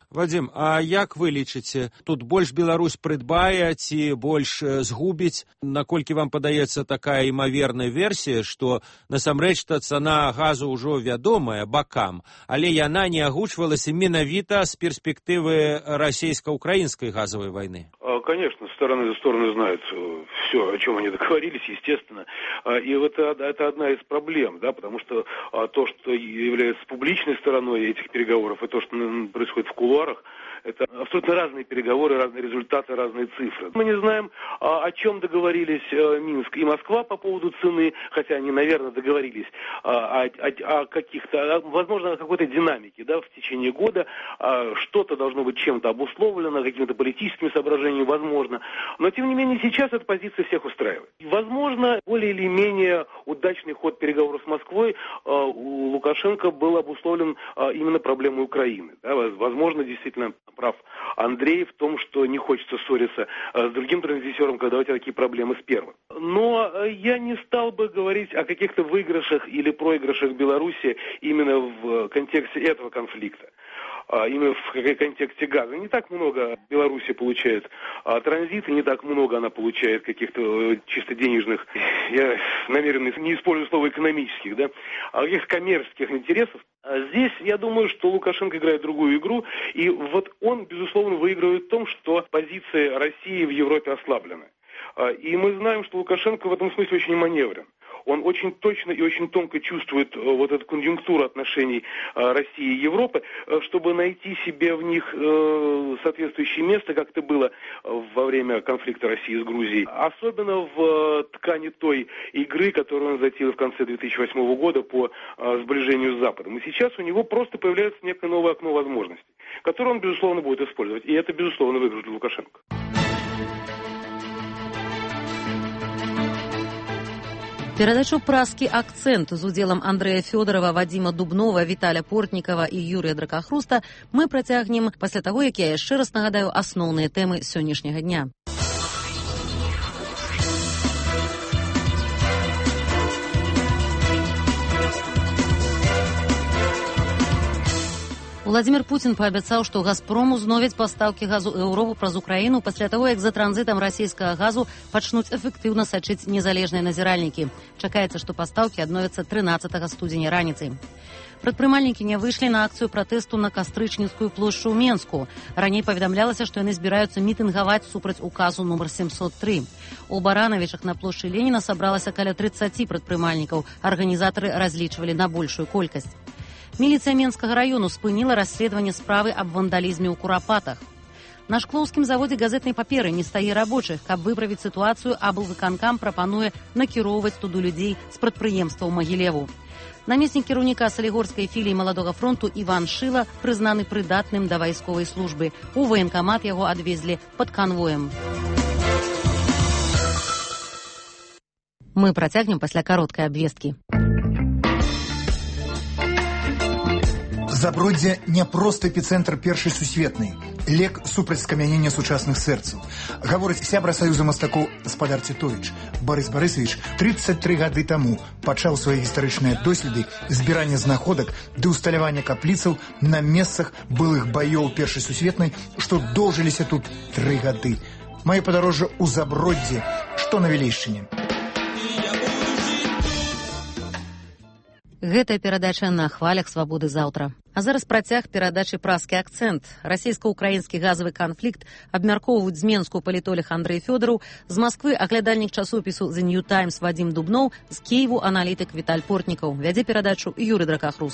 Вадзім, а як вы лічыце, тут больш Беларусь прыдбае ці больш згубіць? Наколькі вам падаецца такая імаверная версія, што насамрэч-то цана газу ўжо вядомая бакам, але яна не агучвалася менавіта з перспектывы расійска-украінскай газовой войны? Конечно, стороны знают все, о чем они договорились, естественно. И это одна из проблем, да, потому что то, что является публичной стороной этих переговоров, и то, что происходит в кулуарах, это абсолютно разные переговоры, разные результаты, разные цифры. Мы не знаем, о чем договорились Минск и Москва по поводу цены, хотя они, наверное, договорились о каких-то, возможно, о какой-то динамике, да, в течение года. Что-то должно быть чем-то обусловлено, какими-то политическими соображениями, возможно. Но, тем не менее, сейчас эта позиция всех устраивает. Возможно, более или менее удачный ход переговоров с Москвой у Лукашенко был обусловлен именно проблемой Украины. Да. Возможно, действительно, прав Андрей в том, что не хочется ссориться с другим транзитером, когда у тебя такие проблемы с первым. Но я не стал бы говорить о каких-то выигрышах или проигрышах Беларуси именно в контексте этого конфликта. Именно в контексте газа. Не так много Беларусь получает транзита, не так много она получает каких-то чисто денежных, я намеренно не использую слово экономических, да, а каких-то коммерческих интересов. Здесь, я думаю, что Лукашенко играет другую игру, и вот он, безусловно, выигрывает в том, что позиции России в Европе ослаблены. И мы знаем, что Лукашенко в этом смысле очень маневрен. Он очень точно и очень тонко чувствует вот эту конъюнктуру отношений России и Европы, чтобы найти себе в них соответствующее место, как это было во время конфликта России с Грузией. Особенно в ткани той игры, которую он затеял в конце 2008 года по сближению с Западом. И сейчас у него просто появляется некое новое окно возможностей, которое он, безусловно, будет использовать. И это, безусловно, выигрыш для Лукашенко. Перадачу «Праскі акцэнт» з удзелам Андрэя Фёдорова, Вадзіма Дубнова, Віталя Портнікава і Юрія Дракахруста мы працягнем пасля таго, як я яшчэ раз нагадаю асноўныя тэмы сённяшняга дня. Владимир Путин паабяцаў, што «Газпрому» зновяць пастаўкі газу Еўропу праз Украіну пасля таго, як за транзітам расійскага газу пачнуць эфектыўна сачыць незалежныя назіральнікі. Чакаецца, што пастаўкі адновяцца 13 студзеня раніцай. Прадпрымальнікі не выйшлі на акцыю пратэсту на Кастрычніцкую плошчу ў Менску. Раней паведамлялася, што яны збіраюцца мітынгаваць супраць указу нумар 703. У Баранавічах на плошчы Леніна сабралася каля 30 прадпрымальнікаў. Арганізатары разлічвалі на большую колькасць. Міліцыя Менскага раёну спыніла расследаванне справы аб вандалізме ў Курапатах. На шклоўскім заводзе газетнай паперы не стае рабочых. Каб выправіць сітуацыю, аблвыканкам прапануе накіроўваць туды людзей з прадпрыемства ў Магілеву. Намеснік кіраўніка салігорскай філіі Маладога фронту Іван Шыла прызнаны прыдатным да вайсковай службы. У ваенкамат яго адвезлі пад канвоем. Мы працягнем пасля кароткай абвесткі. Заброддзе не проста эпіцэнтр першай сусветнай, лек супраць скамянення сучасных сэрцаў. Гаворыць сябра Саюза мастакоў гаспадар Цітовіч. Барыс Барысавіч 33 гады таму пачаў свае гістарычныя доследы збірання знаходак ды ўсталявання капліцаў на месцах былых баёў першай сусветнай, што доўжыліся тут 3 гады. Маё падарожжа ў Заброддзе, што на Вілейшчыне. Гэтая перадача на хвалях свабоды заўтра. А зараз працяг перадачы «Праскі акцэнт». Расійска-украінскі газавы канфлікт абмяркоўваюць з Менску палітолог Андрэй Фёдораў, з Масквы аглядальнік часопісу «The New Times» Вадзім Дубноў, з Кіеву аналітык Віталь Портнікаў. Вядзе перадачу Юрый Дракахруст.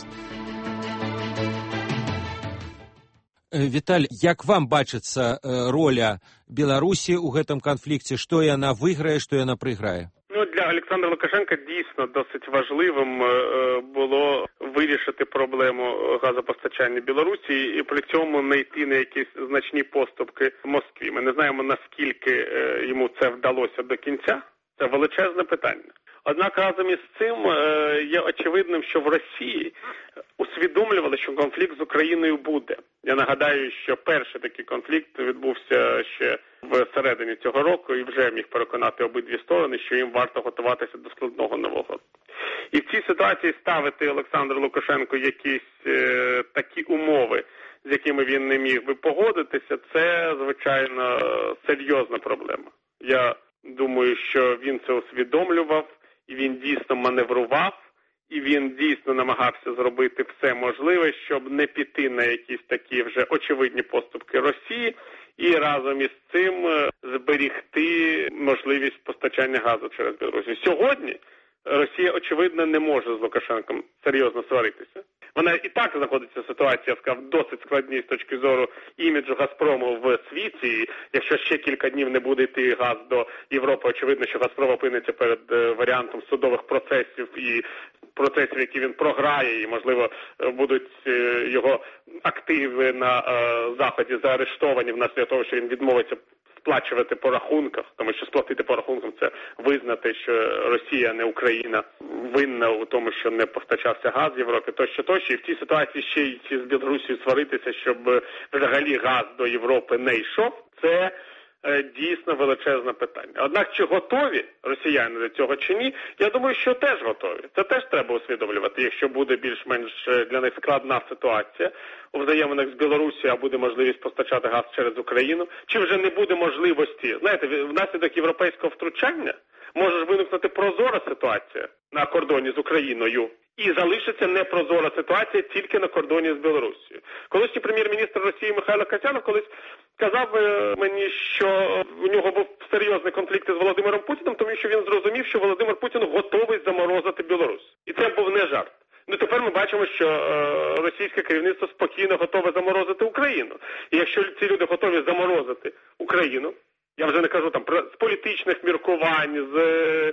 Віталь, як вам бачыцца роля Беларусі ў гэтым канфлікце? Што яна выйграе, што яна прайграе? Для Олександра Лукашенка дійсно досить важливим було вирішити проблему газопостачання Білорусі і при цьому не йти на якісь значні поступки в Москві. Ми не знаємо, наскільки йому це вдалося до кінця. Це величезне питання. Однак разом із цим є очевидним, що в Росії усвідомлювали, що конфлікт з Україною буде. Я нагадаю, що перший такий конфлікт відбувся ще в середині цього року і вже міг переконати обидві сторони, що їм варто готуватися до складного нового. І в цій ситуації ставити Олександру Лукашенку якісь такі умови, з якими він не міг би погодитися, це, звичайно, серйозна проблема. Я думаю, що він це усвідомлював, і він дійсно маневрував, і він дійсно намагався зробити все можливе, щоб не піти на якісь такі вже очевидні поступки Росії, і разом із цим зберігти можливість постачання газу через Білорусь. Сьогодні Росія, очевидно, не може з Лукашенком серйозно сваритися. Вона і так знаходиться в ситуації, я сказав, досить складній з точки зору іміджу «Газпрому» в світі. І якщо ще кілька днів не буде йти газ до Європи, очевидно, що «Газпром» опиниться перед варіантом судових процесів і процесів, які він програє, і, можливо, будуть його активи на Заході заарештовані внаслідок того, що він відмовиться сплачувати по рахунках, тому що сплатити по рахункам – це визнати, що Росія, не Україна, винна у тому, що не постачався газ в Європі, тощо. І в цій ситуації ще й з Білорусією сваритися, щоб взагалі газ до Європи не йшов – це дійсно величезне питання. Однак, чи готові росіяни до цього чи ні, я думаю, що теж готові. Це теж треба усвідомлювати, якщо буде більш-менш для них складна ситуація у взаєминах з Білорусією, а буде можливість постачати газ через Україну, чи вже не буде можливості. Знаєте, внаслідок європейського втручання може виникнути прозора ситуація на кордоні з Україною. І залишиться непрозора ситуація тільки на кордоні з Білорусією. Колишній прем'єр-міністр Росії Михайло Касянов колись сказав мені, що у нього був серйозний конфлікт із Володимиром Путіним, тому що він зрозумів, що Володимир Путін готовий заморозити Білорусь. І це був не жарт. Ну, тепер ми бачимо, що російське керівництво спокійно готове заморозити Україну. І якщо ці люди готові заморозити Україну, я вже не кажу там з політичних міркувань, з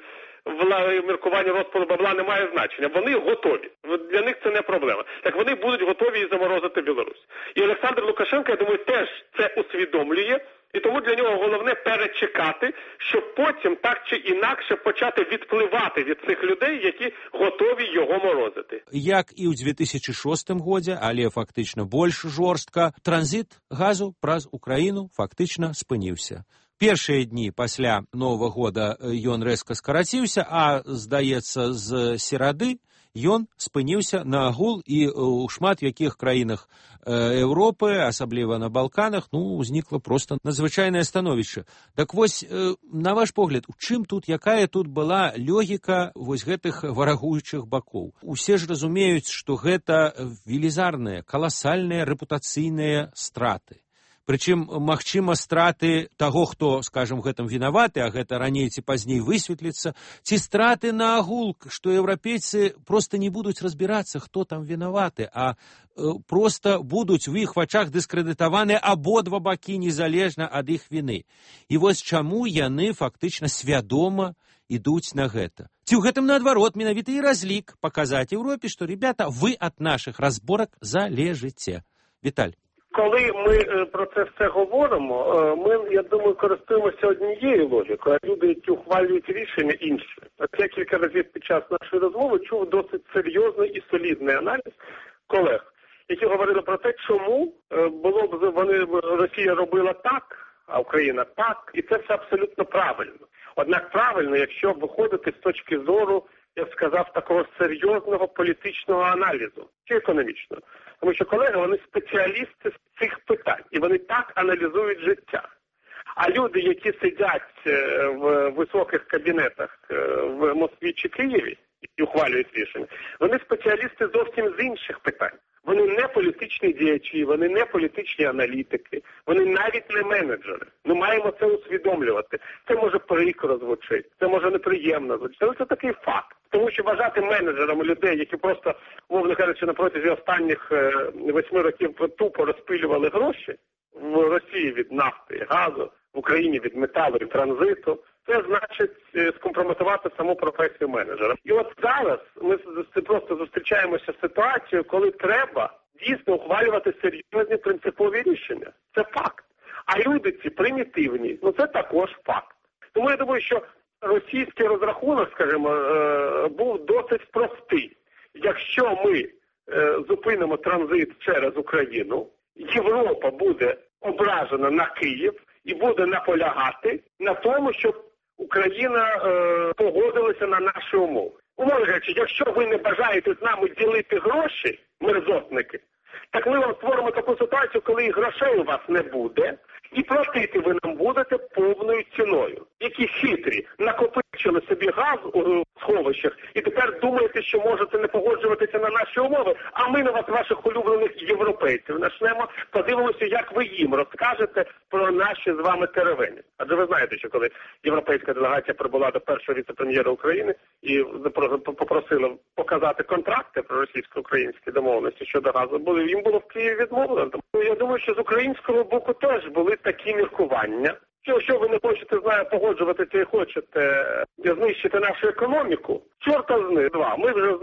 міркування розпаду бабла немає значення. Вони готові. Для них це не проблема. Так вони будуть готові і заморозити Білорусь. І Олександр Лукашенко, я думаю, теж це усвідомлює. І тому для нього головне перечекати, щоб потім так чи інакше почати відпливати від цих людей, які готові його морозити. Як і ў 2006 годзе, але фактично больш жорстка, транзит газу праз Украіну фактично спыніўся. Першыя дні пасля Новага года ён рэзка скараціўся, а, здаецца, з серады ён спыніўся наогул, і ў шмат якіх краінах Еўропы, асабліва на Балканах, узнікла просто надзвычайнае становішча. Так вось, на ваш погляд, у чым тут, якая тут была логіка вось гэтых варагуючых бакоў? Усе ж разумеюць, што гэта велізарныя, каласальныя рэпутацыйныя страты. Прычым, магчыма, страты таго, хто, скажем, гэтым вінаваты, а гэта раней ці пазней высветліцца, ці страты на агул, што еўрапейцы проста не будуць разбірацца, хто там вінаваты, а проста будуць у іх вачах дыскрэдытаваны абодва бакі незалежна ад іх віны. І вось чаму яны фактычна свядома ідуць на гэта. Ці ў гэтым наадварот менавіта і разлік паказаць Еўропе, што, ребята, вы ад нашых разборак залежыце. Віталь. Коли ми про це все говоримо, ми, я думаю, користуємося однією логікою, а люди, які ухвалюють рішення, інші. От я кілька разів під час нашої розмови чув досить серйозний і солідний аналіз колег, які говорили про те, чому було б Росія робила так, а Україна так, і це все абсолютно правильно. Однак правильно, якщо виходити з точки зору, я б сказав, такого серйозного політичного аналізу, чи економічного. Тому що колеги, вони спеціалісти з цих питань, і вони так аналізують життя. А люди, які сидять в високих кабінетах в Москві чи Києві і ухвалюють рішення, вони спеціалісти зовсім з інших питань. Вони не політичні діячі, вони не політичні аналітики, вони навіть не менеджери. Ми маємо це усвідомлювати. Це може прикро звучить, це може неприємно звучить, але це такий факт. Тому що вважати менеджерами людей, які просто, умовно кажучи, на протязі останніх 8 років тупо розпилювали гроші в Росії від нафти і газу, в Україні від металу і транзиту, це значить скомпрометувати саму професію менеджера. І от зараз ми просто зустрічаємося з ситуацією, коли треба дійсно ухвалювати серйозні принципові рішення. Це факт. А люди ці примітивні, це також факт. Тому я думаю, що російський розрахунок, скажімо, був досить простий. Якщо ми зупинимо транзит через Україну, Європа буде ображена на Київ і буде наполягати на тому, щоб Україна погодилася на наші умови. Умовно кажучи, якщо ви не бажаєте з нами ділити гроші, мерзотники, так ми вам створимо таку ситуацію, ситуацію, коли грошей у вас не буде, і платити ви нам будете повною ціною. Які хитрі, накопичили собі газ у сховищах, і тепер думаєте, що можете не погоджуватися на наші умови, а ми на вас, ваших улюблених європейців, начнемо, подивимося, як ви їм розкажете про наші з вами теревені. Адже ви знаєте, що коли європейська делегація прибула до першого віце-прем'єра України і попросила показати контракти про російсько-українські домовленості щодо газу, їм було в Києві відмовлено. Тому я думаю, що з українського боку теж були такі міркування. Що ви не хочете, погоджуватися і хочете знищити нашу економіку, чорта з них, два. Ми вже,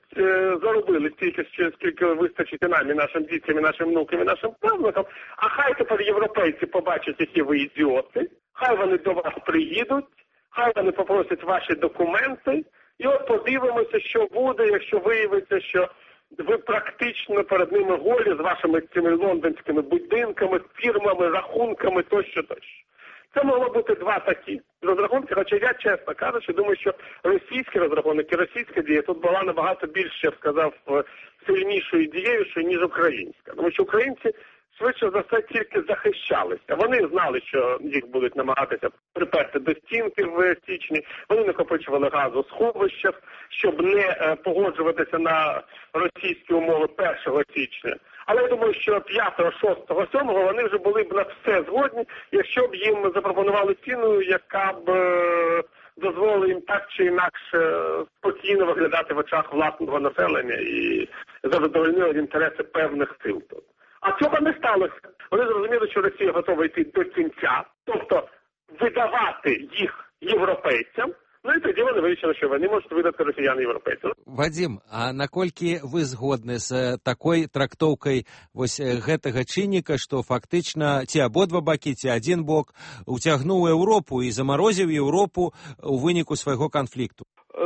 заробили стільки, скільки вистачить і нам, і нашим дітям, і нашим внукам, і нашим правнукам. А хай тепер європейці побачать, які ви ідіоти, хай вони до вас приїдуть, хай вони попросять ваші документи, і от подивимося, що буде, якщо виявиться, що ви практично перед ними голі з вашими цими лондонськими будинками, фірмами, рахунками, тощо. Це могло бути два такі розрахунки, хоча я, чесно кажучи, думаю, що російські розрахунки, російська дія тут була набагато більш, я б сказав, сильнішою дією, ніж українська. Тому що українці швидше за все тільки захищалися. Вони знали, що їх будуть намагатися приперти до стінки в січні. Вони накопичували газ у сховищах, щоб не погоджуватися на російські умови 1 січня. Але я думаю, що 5, 6, 7 вони вже були б на все згодні, якщо б їм запропонували ціну, яка б дозволила їм так чи інакше спокійно виглядати в очах власного населення і задовольнили інтереси певних сил тут. А цього не сталося. Вони зрозуміли, що Росія готова йти до кінця, тобто видавати їх європейцям. Ну і тоді вони вирішили, що вони можуть видати росіян європейцям. Вадим, а наколькі вы згодны з такой трактоўкай вось гэтага чынніка, што фактычна ці абодва бакі, ці адзін бок уцягнуў Еўропу і замарозіў Еўропу у выніку свайго канфлікту?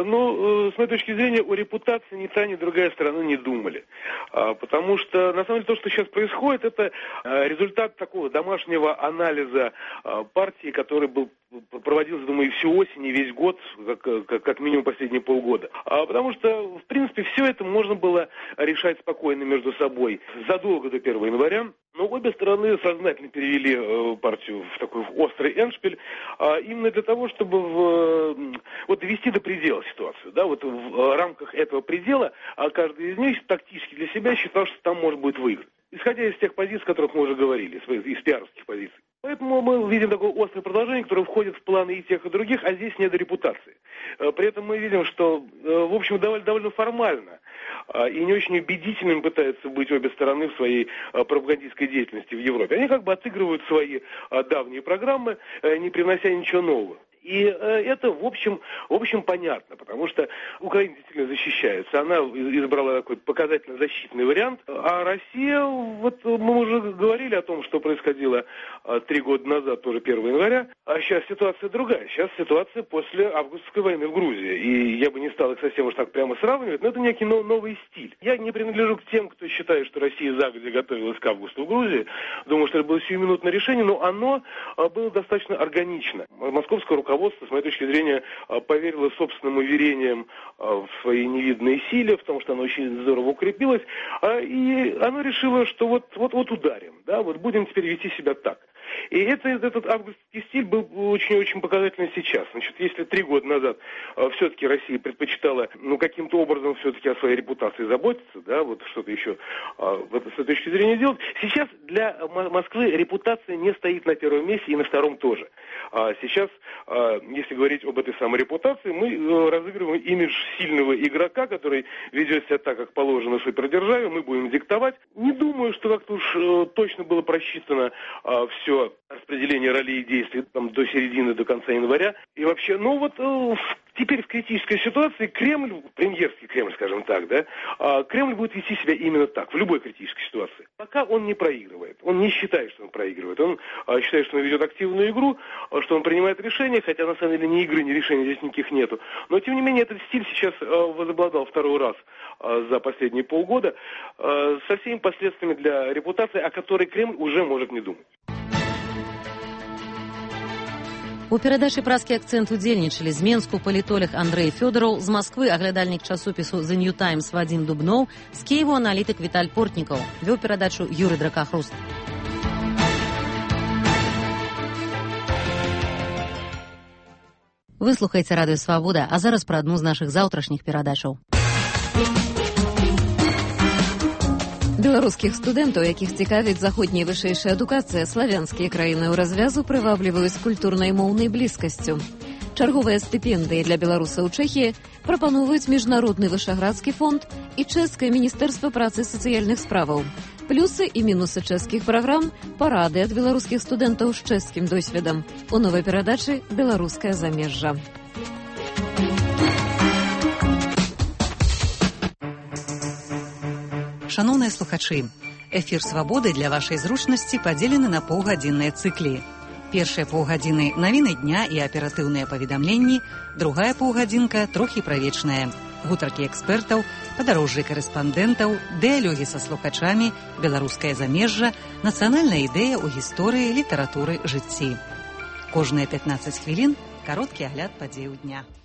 Ну, с моей точки зрения, о репутации ни та, ни другая сторона не думали. Потому что, на самом деле, то, что сейчас происходит, это результат такого домашнего анализа партии, который проводился, думаю, всю осень и весь год, как минимум последние полгода. Потому что, в принципе, все это можно было решать спокойно между собой задолго до 1 января. Но обе стороны сознательно перевели партию в такой острый эндшпиль, именно для того, чтобы довести до предела ситуацию. Да, вот в рамках этого предела каждый из них тактически для себя считал, что там может быть выиграть. Исходя из тех позиций, о которых мы уже говорили, из пиаровских позиций. Поэтому мы видим такое острое продолжение, которое входит в планы и тех, и других, а здесь нет репутации. При этом мы видим, что, в общем, довольно формально и не очень убедительными пытаются быть обе стороны в своей пропагандистской деятельности в Европе. Они как бы отыгрывают свои давние программы, не принося ничего нового. И это, в общем, понятно, потому что Украина действительно защищается. Она избрала такой показательно защитный вариант. А Россия, вот мы уже говорили о том, что происходило 3 года назад, тоже 1 января. А сейчас ситуация другая. Сейчас ситуация после августовской войны в Грузии. И я бы не стал их совсем уж так прямо сравнивать, но это некий новый стиль. Я не принадлежу к тем, кто считает, что Россия загодя готовилась к августу в Грузии. Думаю, что это было сиюминутное решение, но оно было достаточно органично. Московское руководство, с моей точки зрения, поверило собственным уверениям в своей невиданной силе, в том, что оно очень здорово укрепилось, и оно решило, что вот ударим, да, вот будем теперь вести себя так. И этот августовский стиль был очень-очень показательный сейчас. Значит, если 3 года назад все-таки Россия предпочитала, каким-то образом все-таки о своей репутации заботиться, да, вот что-то еще с этой точки зрения делать, сейчас для Москвы репутация не стоит на 1-м месте и на 2-м тоже. Сейчас, если говорить об этой самой репутации, мы разыгрываем имидж сильного игрока, который ведет себя так, как положено супердержаве, мы будем диктовать. Не думаю, что как-то уж точно было просчитано все распределение ролей и действий до середины, до конца января. И вообще, теперь в критической ситуации Кремль, премьерский Кремль, скажем так, да, Кремль будет вести себя именно так, в любой критической ситуации. Пока он не проигрывает, он не считает, что он проигрывает, он считает, что он ведет активную игру, что он принимает решения, хотя на самом деле ни игры, ни решений здесь никаких нету. Но тем не менее этот стиль сейчас возобладал 2-й раз за последние полгода со всеми последствиями для репутации, о которой Кремль уже может не думать. У перадачы «Праскі акцэнт» удзельнічалі з Менску палітолог Андрэй Фёдораў, з Масквы аглядальнік часопісу «The New Times» Вадзім Дубноў, з Кіеву аналітык Віталь Портнікаў. Вёў перадачу Юрый Дракахруст. Вы слухаеце радыё Свабода, а зараз пра адну з нашых заўтрашніх перадачаў. Беларускіх студэнтаў, якіх цікавіць заходняя вышэйшая адукацыя, славянскія краіны ў развязу прывабліваюць культурнай моўнай блізкасцю. Чарговыя стыпендыі для беларусаў у Чэхіі прапановваюць Міжнародны вышаградскі фонд і Чэшскае міністэрства працы і сацыяльных справаў. Плюсы і мінусы чэшскіх праграм, парады ад беларускіх студэнтаў з чэшскім досведам. У новай перадачы «Беларускае замежжа». Шановныя слухачы, эфір «Свабоды» для вашай зручнасці падзелены на паўгадзінныя цыклі. Першыя паўгадзіны навіны дня і аператыўныя паведамленні, другая паўгадзінка трохі правечная. Гутаркі экспертаў, падарожжы карэспандэнтаў, дыялогі са слухачамі, беларускае замежжа, нацыянальная ідэя ў гісторыі, літаратуры, жыцці. Кожныя 15 хвілін кароткі агляд падзеяў дня.